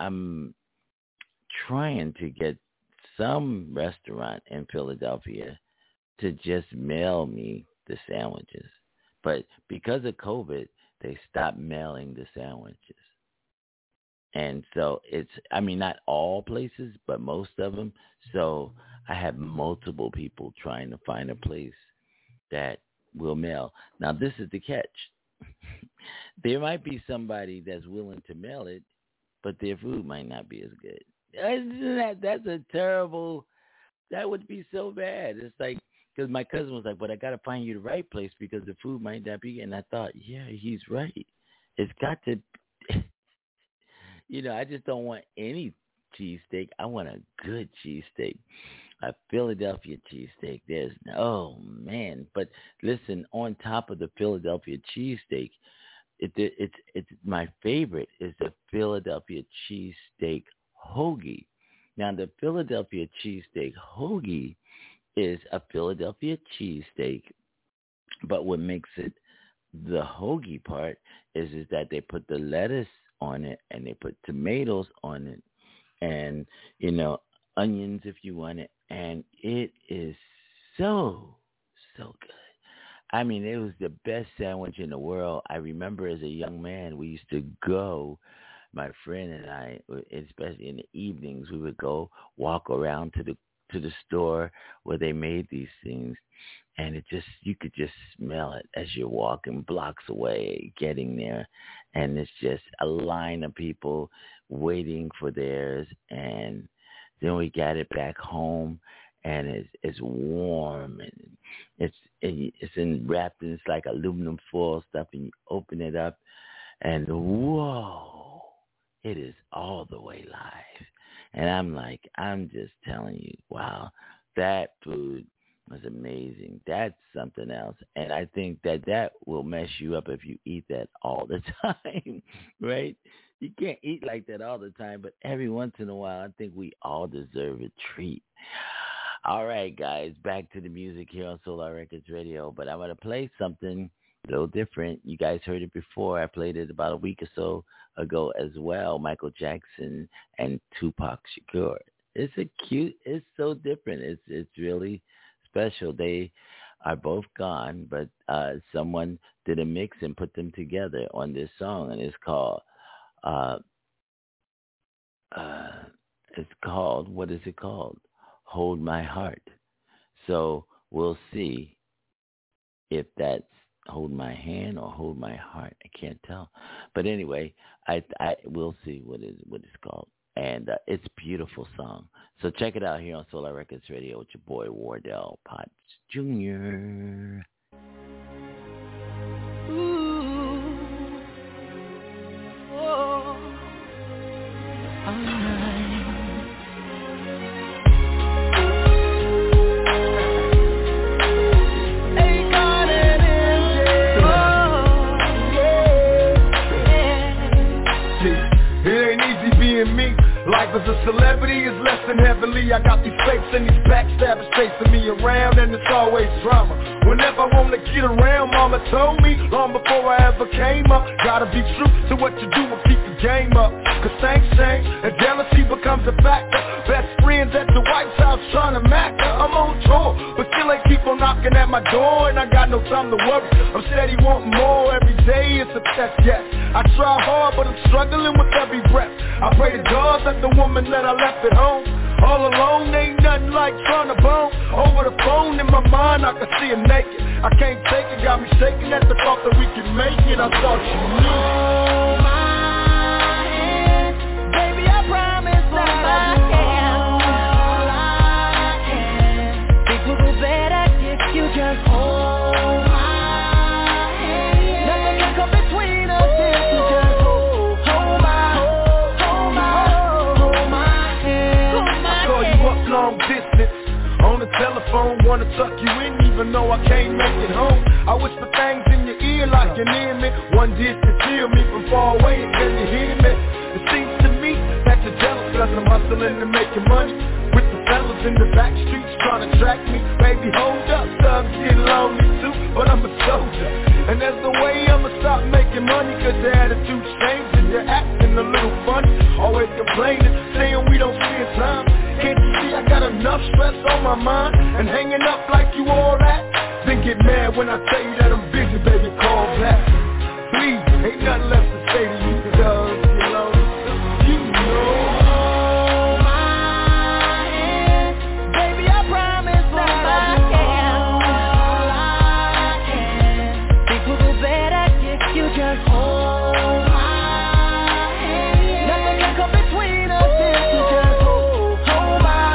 S3: trying to get some restaurant in Philadelphia to just mail me the sandwiches. But because of COVID, they stopped mailing the sandwiches. And so not all places, but most of them. So I have multiple people trying to find a place that will mail. Now, this is the catch. There might be somebody that's willing to mail it, but their food might not be as good. That's a terrible, that would be so bad. It's like, because my cousin was like, but I got to find you the right place because the food might not be. And I thought, yeah, he's right. It's got to, I just don't want any cheesesteak. I want a good cheesesteak, a Philadelphia cheesesteak. Oh, man. But listen, on top of the Philadelphia cheesesteak, it's my favorite is the Philadelphia cheesesteak hoagie. Now, the Philadelphia cheesesteak hoagie is a Philadelphia cheesesteak, but what makes it the hoagie part is that they put the lettuce on it and they put tomatoes on it and, onions if you want it, and it is so good. I mean, it was the best sandwich in the world. I remember as a young man, we used to go, my friend and I, especially in the evenings, we would go walk around to the store where they made these things, and you could just smell it as you're walking blocks away, getting there, and it's just a line of people waiting for theirs, and then we got it back home, and it's warm, and it's wrapped in like aluminum foil stuff, and you open it up, and whoa, it is all the way live. And I'm just telling you, wow, that food was amazing. That's something else. And I think that will mess you up if you eat that all the time, right? You can't eat like that all the time, but every once in a while, I think we all deserve a treat. All right, guys, back to the music here on Solar Records Radio. But I'm going to play something a little different. You guys heard it before. I played it about a week or so ago as well, Michael Jackson and Tupac Shakur. It's so different. It's really special. They are both gone, but someone did a mix and put them together on this song, and it's called, what is it called? Hold My Heart. So we'll see if that's Hold My Hand or Hold My Heart. I can't tell. But anyway, I will see what it's called. And it's a beautiful song. So check it out here on Solar Records Radio with your boy Wardell Potts Jr.
S4: Ooh. Oh. All right.
S11: Life as a celebrity is less than heavenly. I got these fakes and these backstabbers chasing me around, and it's always drama. Whenever I wanna get around, mama told me long before I ever came up, gotta be true to what you do and keep the game up. Cause things change and jealousy becomes a factor. Best friends at the White House trying to mack her. I'm on tour, but still they keep on knocking at my door, and I got no time to worry. I'm steady wanting more every day. It's a test, yes. I try hard, but I'm struggling with every breath. I pray to God that the woman that I left at home all alone ain't nothing like trying to bone over the phone in my mind. mind, I can see her naked. I can't take it, got me shaking at the thought that we can make it. I thought you knew.
S4: Hold my hand, baby, I promise that I can. All I can. Things will go better if you just hold my hand. Nothing can come between us if you just hold my hand.
S11: I call you up long distance on the telephone, wanna tuck you in even though I can't make it home. I whisper things in your ear like an enemy. One dish to chill me from far away, can you hear me? It seems to me that you're jealous cause I'm hustling and making money with the fellas in the back streets trying to track me. Baby, hold up, thugs get lonely too, but I'm a soldier. And there's no way I'ma stop making money cause your attitude's changing. You're acting a little funny, always complaining, saying we don't spend time. Can't you see I got enough stress on my mind? And hanging up like you all that? Then get mad when I tell you that I'm busy, baby, call back. Please, ain't nothing left to say to you, cause you know, you know.
S4: Hold my hand, baby, I promise that I can. All I can. Things will go better if you just hold my hand. Nothing can come between us if you just hold my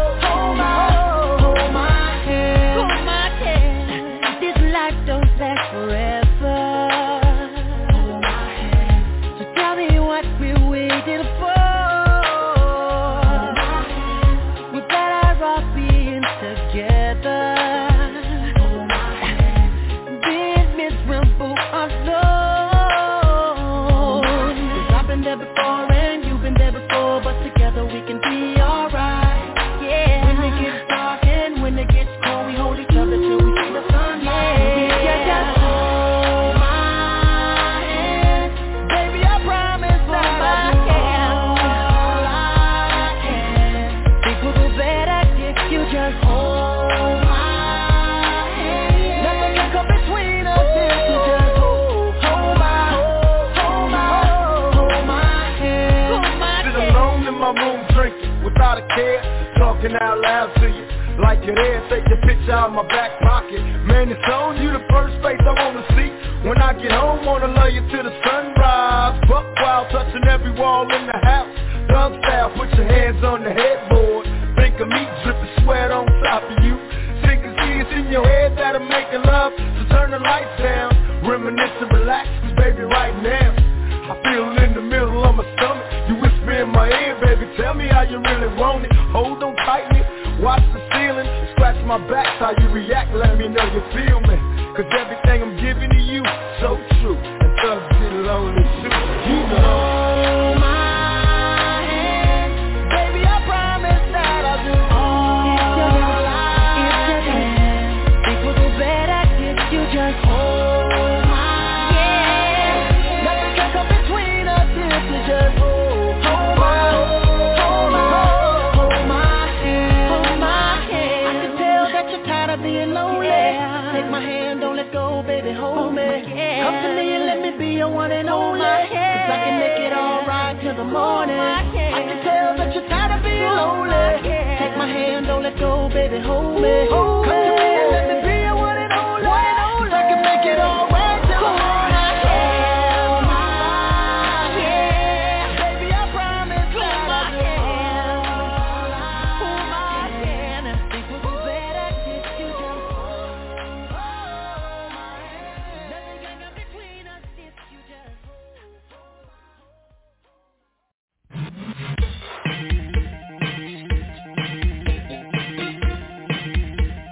S4: hand. Hold my hand. This life don't last forever. Hold my hand. So tell me what we're waiting for. We better off being together. Being miserable alone. 'Cause I've been there before and you've been there before, but together we can be alright. Yeah. When it gets dark and when it gets cold, we hold each other till we see the sun. Yeah. Just hold my hand, baby, I promise that I can. All I can. Things will go better if you just hold my hand. Nothing can come between us if you just hold my hand.
S11: Sit alone in my room drinking without a care, talking out loud to you like you're there. Take your picture out of my back pocket. Man, it's on you, the first face I wanna see. When I get home, wanna love you till the sunrise. Buck wild, touching every wall in the house. Thug style, put your hands on the headboard. Think of me dripping sweat on top of you. Think and see it's in your head that I'm making love. So turn the lights down, reminisce and relax, 'cause baby right now I feel in the middle of my stomach. You whisper in my ear, baby, tell me how you really want it. Hold on tightly, watch the ceiling, scratch my back, how you react, let me know you feel me. 'Cause everything I'm giving to you, so true, and thugs get lonely too, you know.
S4: Hold my hand, baby, I promise that I'll do all I can. Things will go better if you just hold my hand. Nothing can come between us if you just hold my hand. I can tell that you're tired of being lonely. Take my hand, don't let go, baby, hold me. Come to me and let me be your one and only. 'Cause I can make it all right till the morning. I can tell that you're tired of being lonely. Take my hand, don't let go, baby, hold me. Come to me and let me be your one and only. 'Cause I can make it all right till the morning. Baby, I promise that I do. Hold my hand. Things will go better if you just hold my hand. Nothing can come between us if you just hold.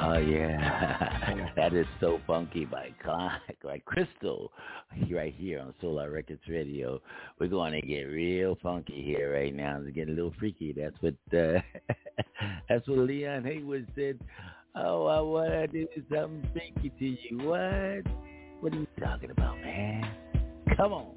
S3: Oh, yeah. That is So Funky by Crystal right here on Solar Records Radio. We're going to get real funky here right now. It's getting a little freaky. That's what Leon Haywood said. Oh, I want to do something freaky to you. What? What are you talking about, man? Come on.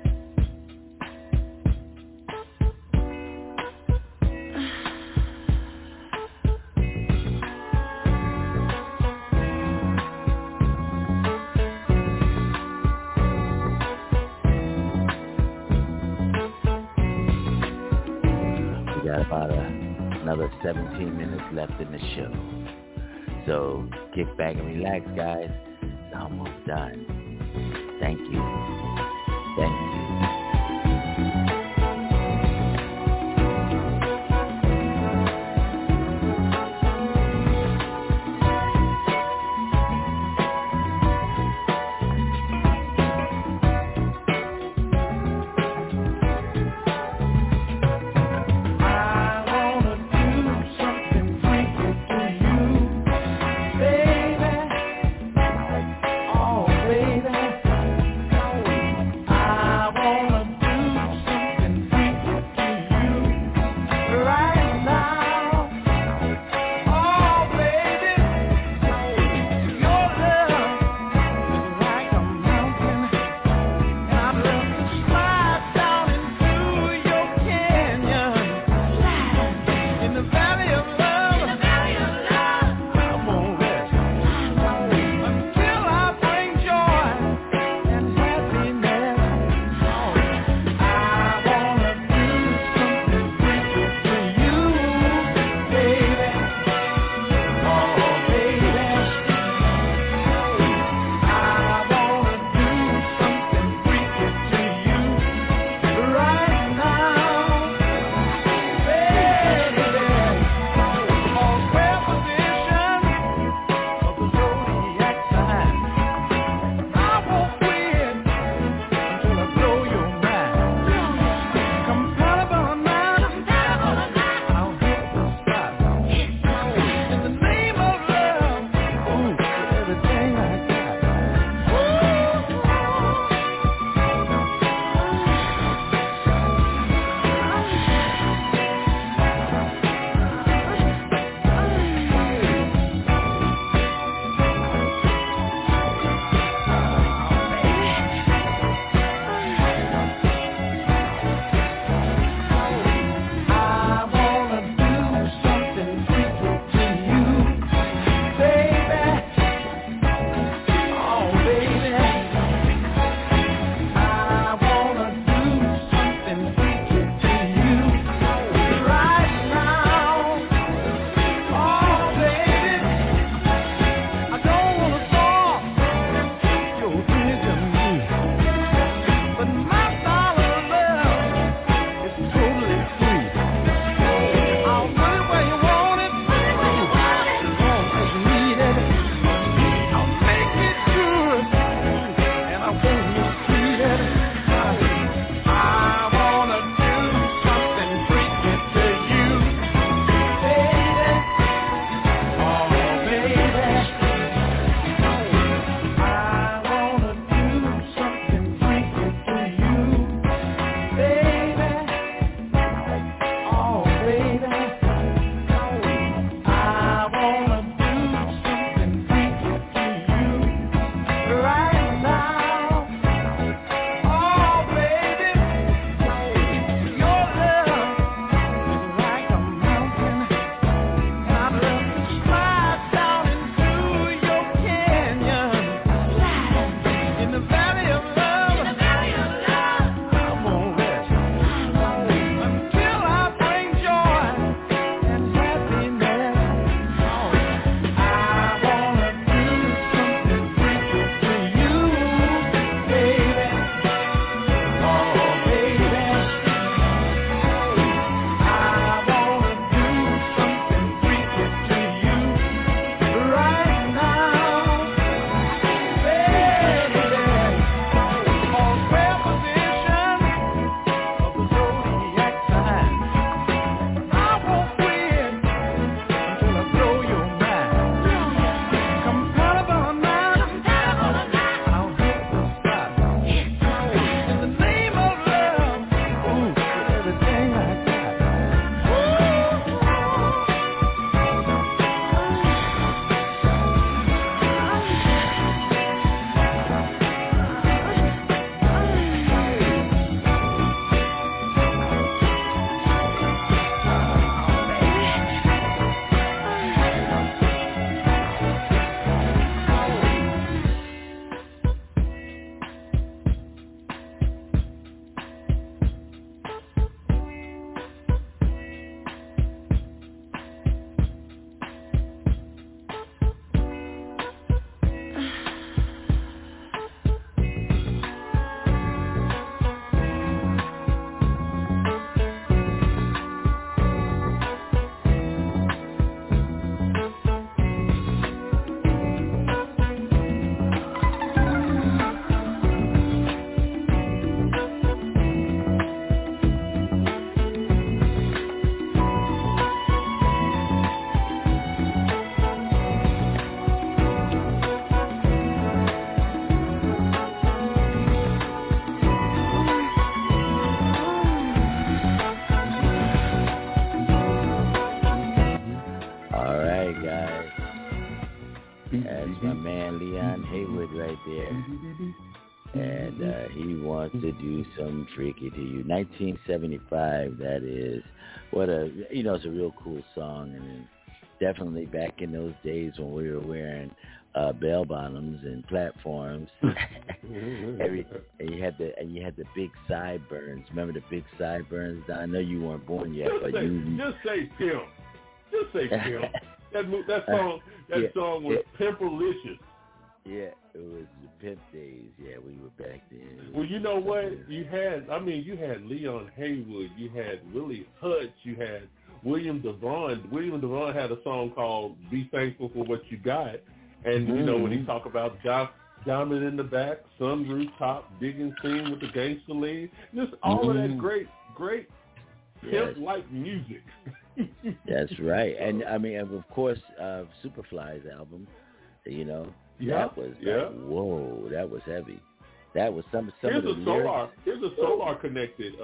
S3: We got about another 17 minutes left in the show. So kick back and relax, guys. It's almost done. Thank you. Thank you.
S11: I
S3: All right, guys. That's my man Leon Haywood right there. And he wants to do some freaky to you. 1975, that is. What a, it's a real cool song. And definitely back in those days when we were wearing bell bottoms and platforms. and you had the big sideburns. Remember the big sideburns? I know you weren't born yet, but
S12: just say pimp. Just say pimp. That song was Pimpalicious.
S3: Yeah, it was the pimp days. Yeah, we were back then.
S12: Well, you know what? You had Leon Haywood. You had Willie Hutch. You had William Devon. William Devon had a song called "Be Thankful for What You Got," and when he talk about Diamond in the back, sun rooftop, digging scene with the gangster lead, just all of that great pimp-like music.
S3: That's right, and of course, Superfly's album, that was like, whoa, that was heavy. That was some of the lyrics.
S12: Here's a Solar connected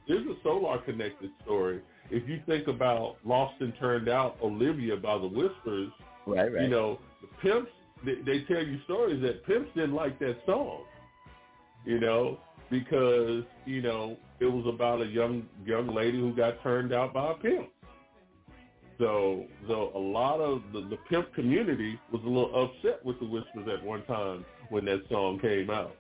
S12: story. If you think about Lost and Turned Out, Olivia by the Whispers,
S3: right.
S12: The pimps, they tell you stories that pimps didn't like that song, because it was about a young lady who got turned out by a pimp. So a lot of the pimp community was a little upset with the Whispers at one time when that song came out.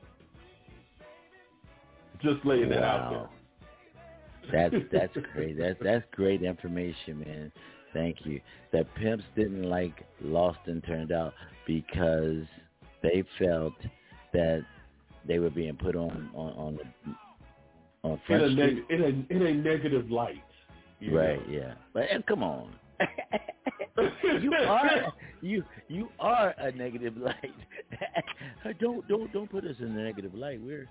S12: Just laying that out
S3: there. That's great. That's great information, man. Thank you. The pimps didn't like Lost and Turned Out because they felt that they were being put on Front Street
S12: in a negative light.
S3: Right. Yeah. But come on. you are a negative light. Don't put us in a negative light. We're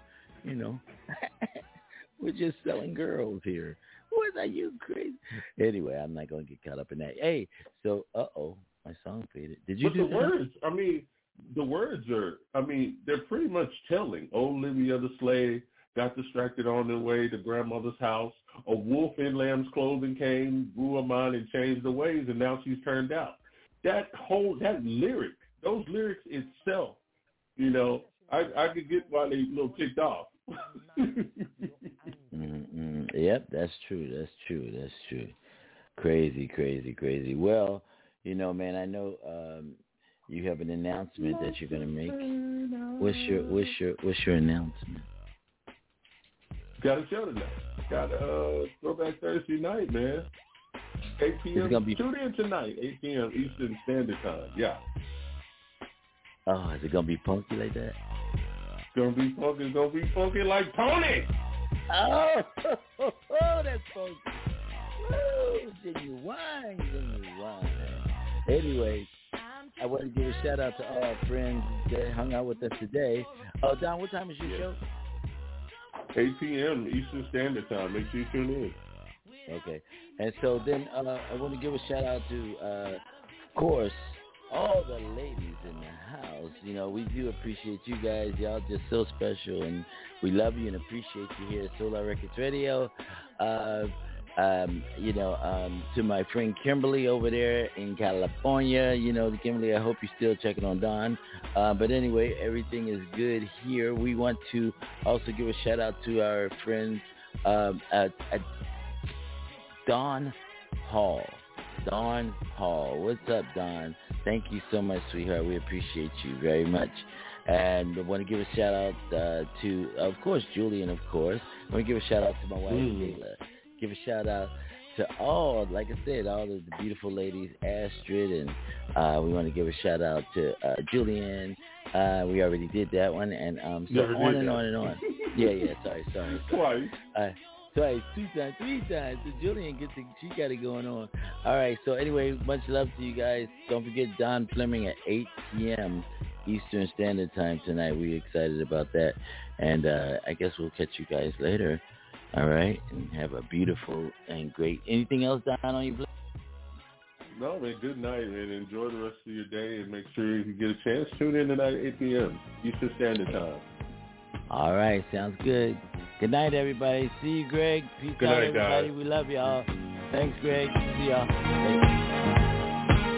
S3: we're just selling girls here. What are you crazy? Anyway, I'm not gonna get caught up in that. Hey, so my song faded. Did you do
S12: the words? The words are. They're pretty much telling. Old Livia the slave got distracted on their way to grandmother's house. A wolf in lamb's clothing came, grew her mind and changed the ways, and now she's turned out. That lyric, those lyrics itself, I could get why they a little ticked off.
S3: Yep, that's true. Crazy. Well, man, I know you have an announcement that you're gonna make. What's your announcement?
S12: Got a show tonight. Got a Throwback Thursday night, man. 8 p.m. Tune in tonight, 8 p.m. Eastern Standard Time. Yeah.
S3: Oh, is it gonna be funky like that?
S12: It's gonna be funky like Tony.
S3: Oh, that's funky. Woo, genuine. Anyway, I want to give a shout out to all our friends that hung out with us today. Oh, Don, what time is your show?
S12: 8 p.m. Eastern Standard Time. Make sure you tune in.
S3: Okay. And so then I want to give a shout out to, of course, all the ladies in the house. We do appreciate you guys. Y'all just so special, and we love you and appreciate you here at Solar Records Radio. To my friend Kimberly over there in California. Kimberly, I hope you're still checking on Don. But anyway, everything is good here. We want to also give a shout out to our friends at Don Hall. Don Hall. What's up, Don? Thank you so much, sweetheart. We appreciate you very much. And I want to give a shout out to, of course, Julian, of course. I want to give a shout out to my wife, Kayla. Give a shout out to all, like I said, all of the beautiful ladies, Astrid, and we want to give a shout out to Julian. We already did that one, and so on and on. Yeah. Sorry.
S12: Twice.
S3: Twice, 2 times, 3 times. So Julian she got it going on. All right. So anyway, much love to you guys. Don't forget Don Fleming at 8 p.m. Eastern Standard Time tonight. We're excited about that, and I guess we'll catch you guys later. All right, and have a beautiful and great. Anything else down on your plate?
S12: No, man. Good night, man. Enjoy the rest of your day, and make sure if you get a chance, tune in tonight at 8 p.m. Eastern Standard Time.
S3: All right, sounds good. Good night, everybody. See you, Greg. Peace out, everybody. Guys. We love y'all. Thanks, Greg. See y'all. Thanks.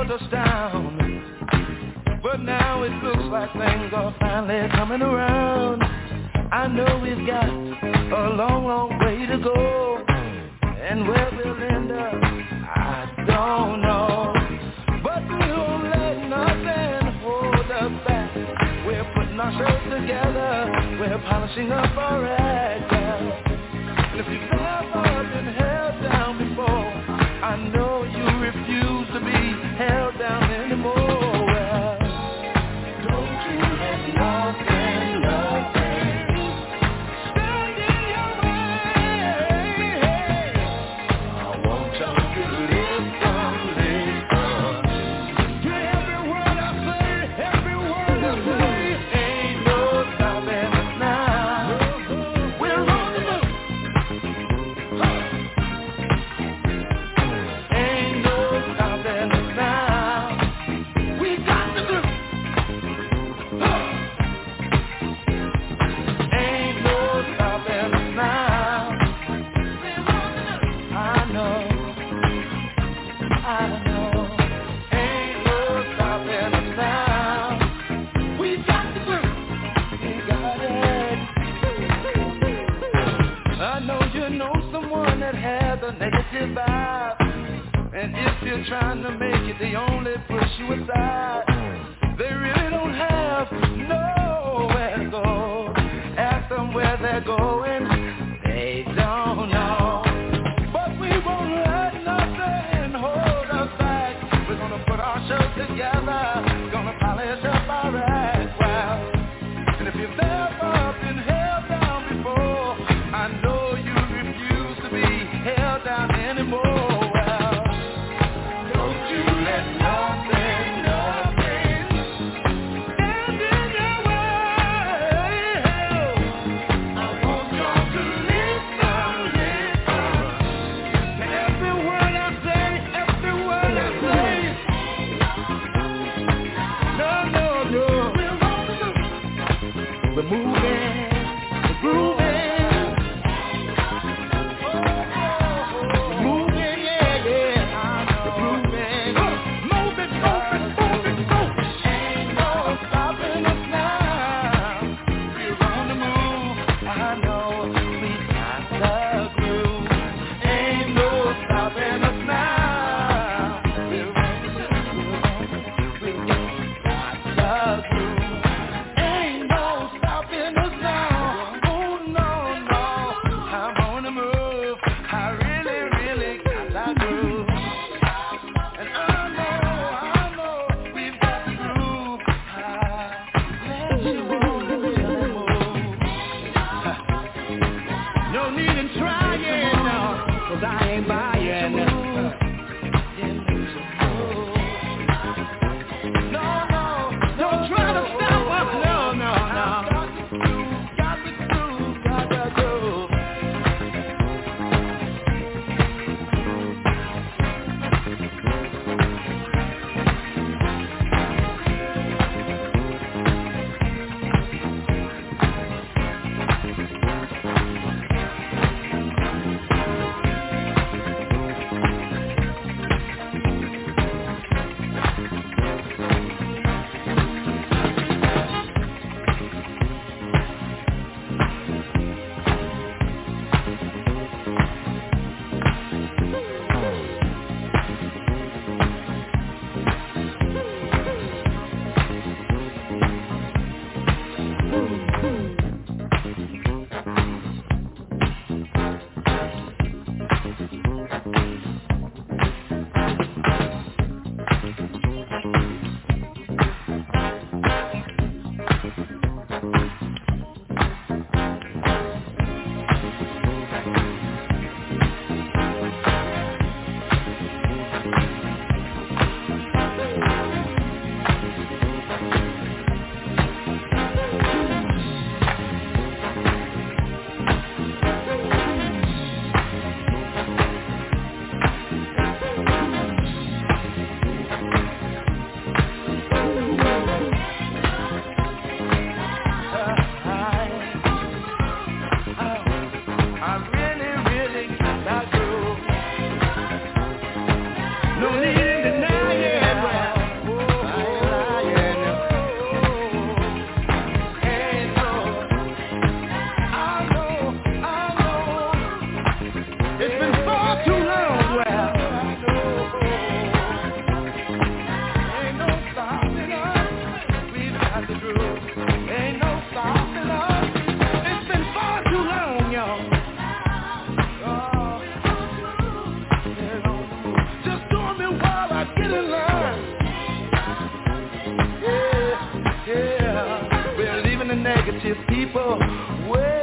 S11: held us down. But now it looks like things are finally coming around. I know we've got a long, long way to go, and where we'll end up, I don't know. But we won't let nothing hold us back. We're putting our shirts together, we're polishing up our act. And if you've never been held down before, I know you refuse to be held down anymore. Don't you let nothing stand in your way. I want you to listen. To every word I say, ain't no stopping us now. We're on the move. Ain't no stopping us now. We got the groove. Ain't no stopping us now. I know. Ain't no stopping us now. We got the groove. We got it. I know you know someone that has a negative vibe, and if you're trying to make it, they only push you aside. They really don't have nowhere to go. Ask them where they're going, they don't know. But we won't let nothing hold us back. We're gonna put our shirts together, gonna polish up our act. Well, and if you've never been held down before, I know you refuse to be held down anymore. Well, don't you let nothing stand in your way. I want you to listen. To every word I say, No. We're moving, we're grooving. Moving, yeah. We're grooving. Moving. Ain't no stopping us now. We're on the move. I know we got the groove. Ain't no stopping us now. We're on the move. We got the groove. Ain't no stopping us now. Oh no, I'm on the move. I really got that groove. And I know we've got the groove. Let you on the move. No need in trying now, 'cause I ain't buying. No, don't try to stop us. No. Got the groove. negative people. Well,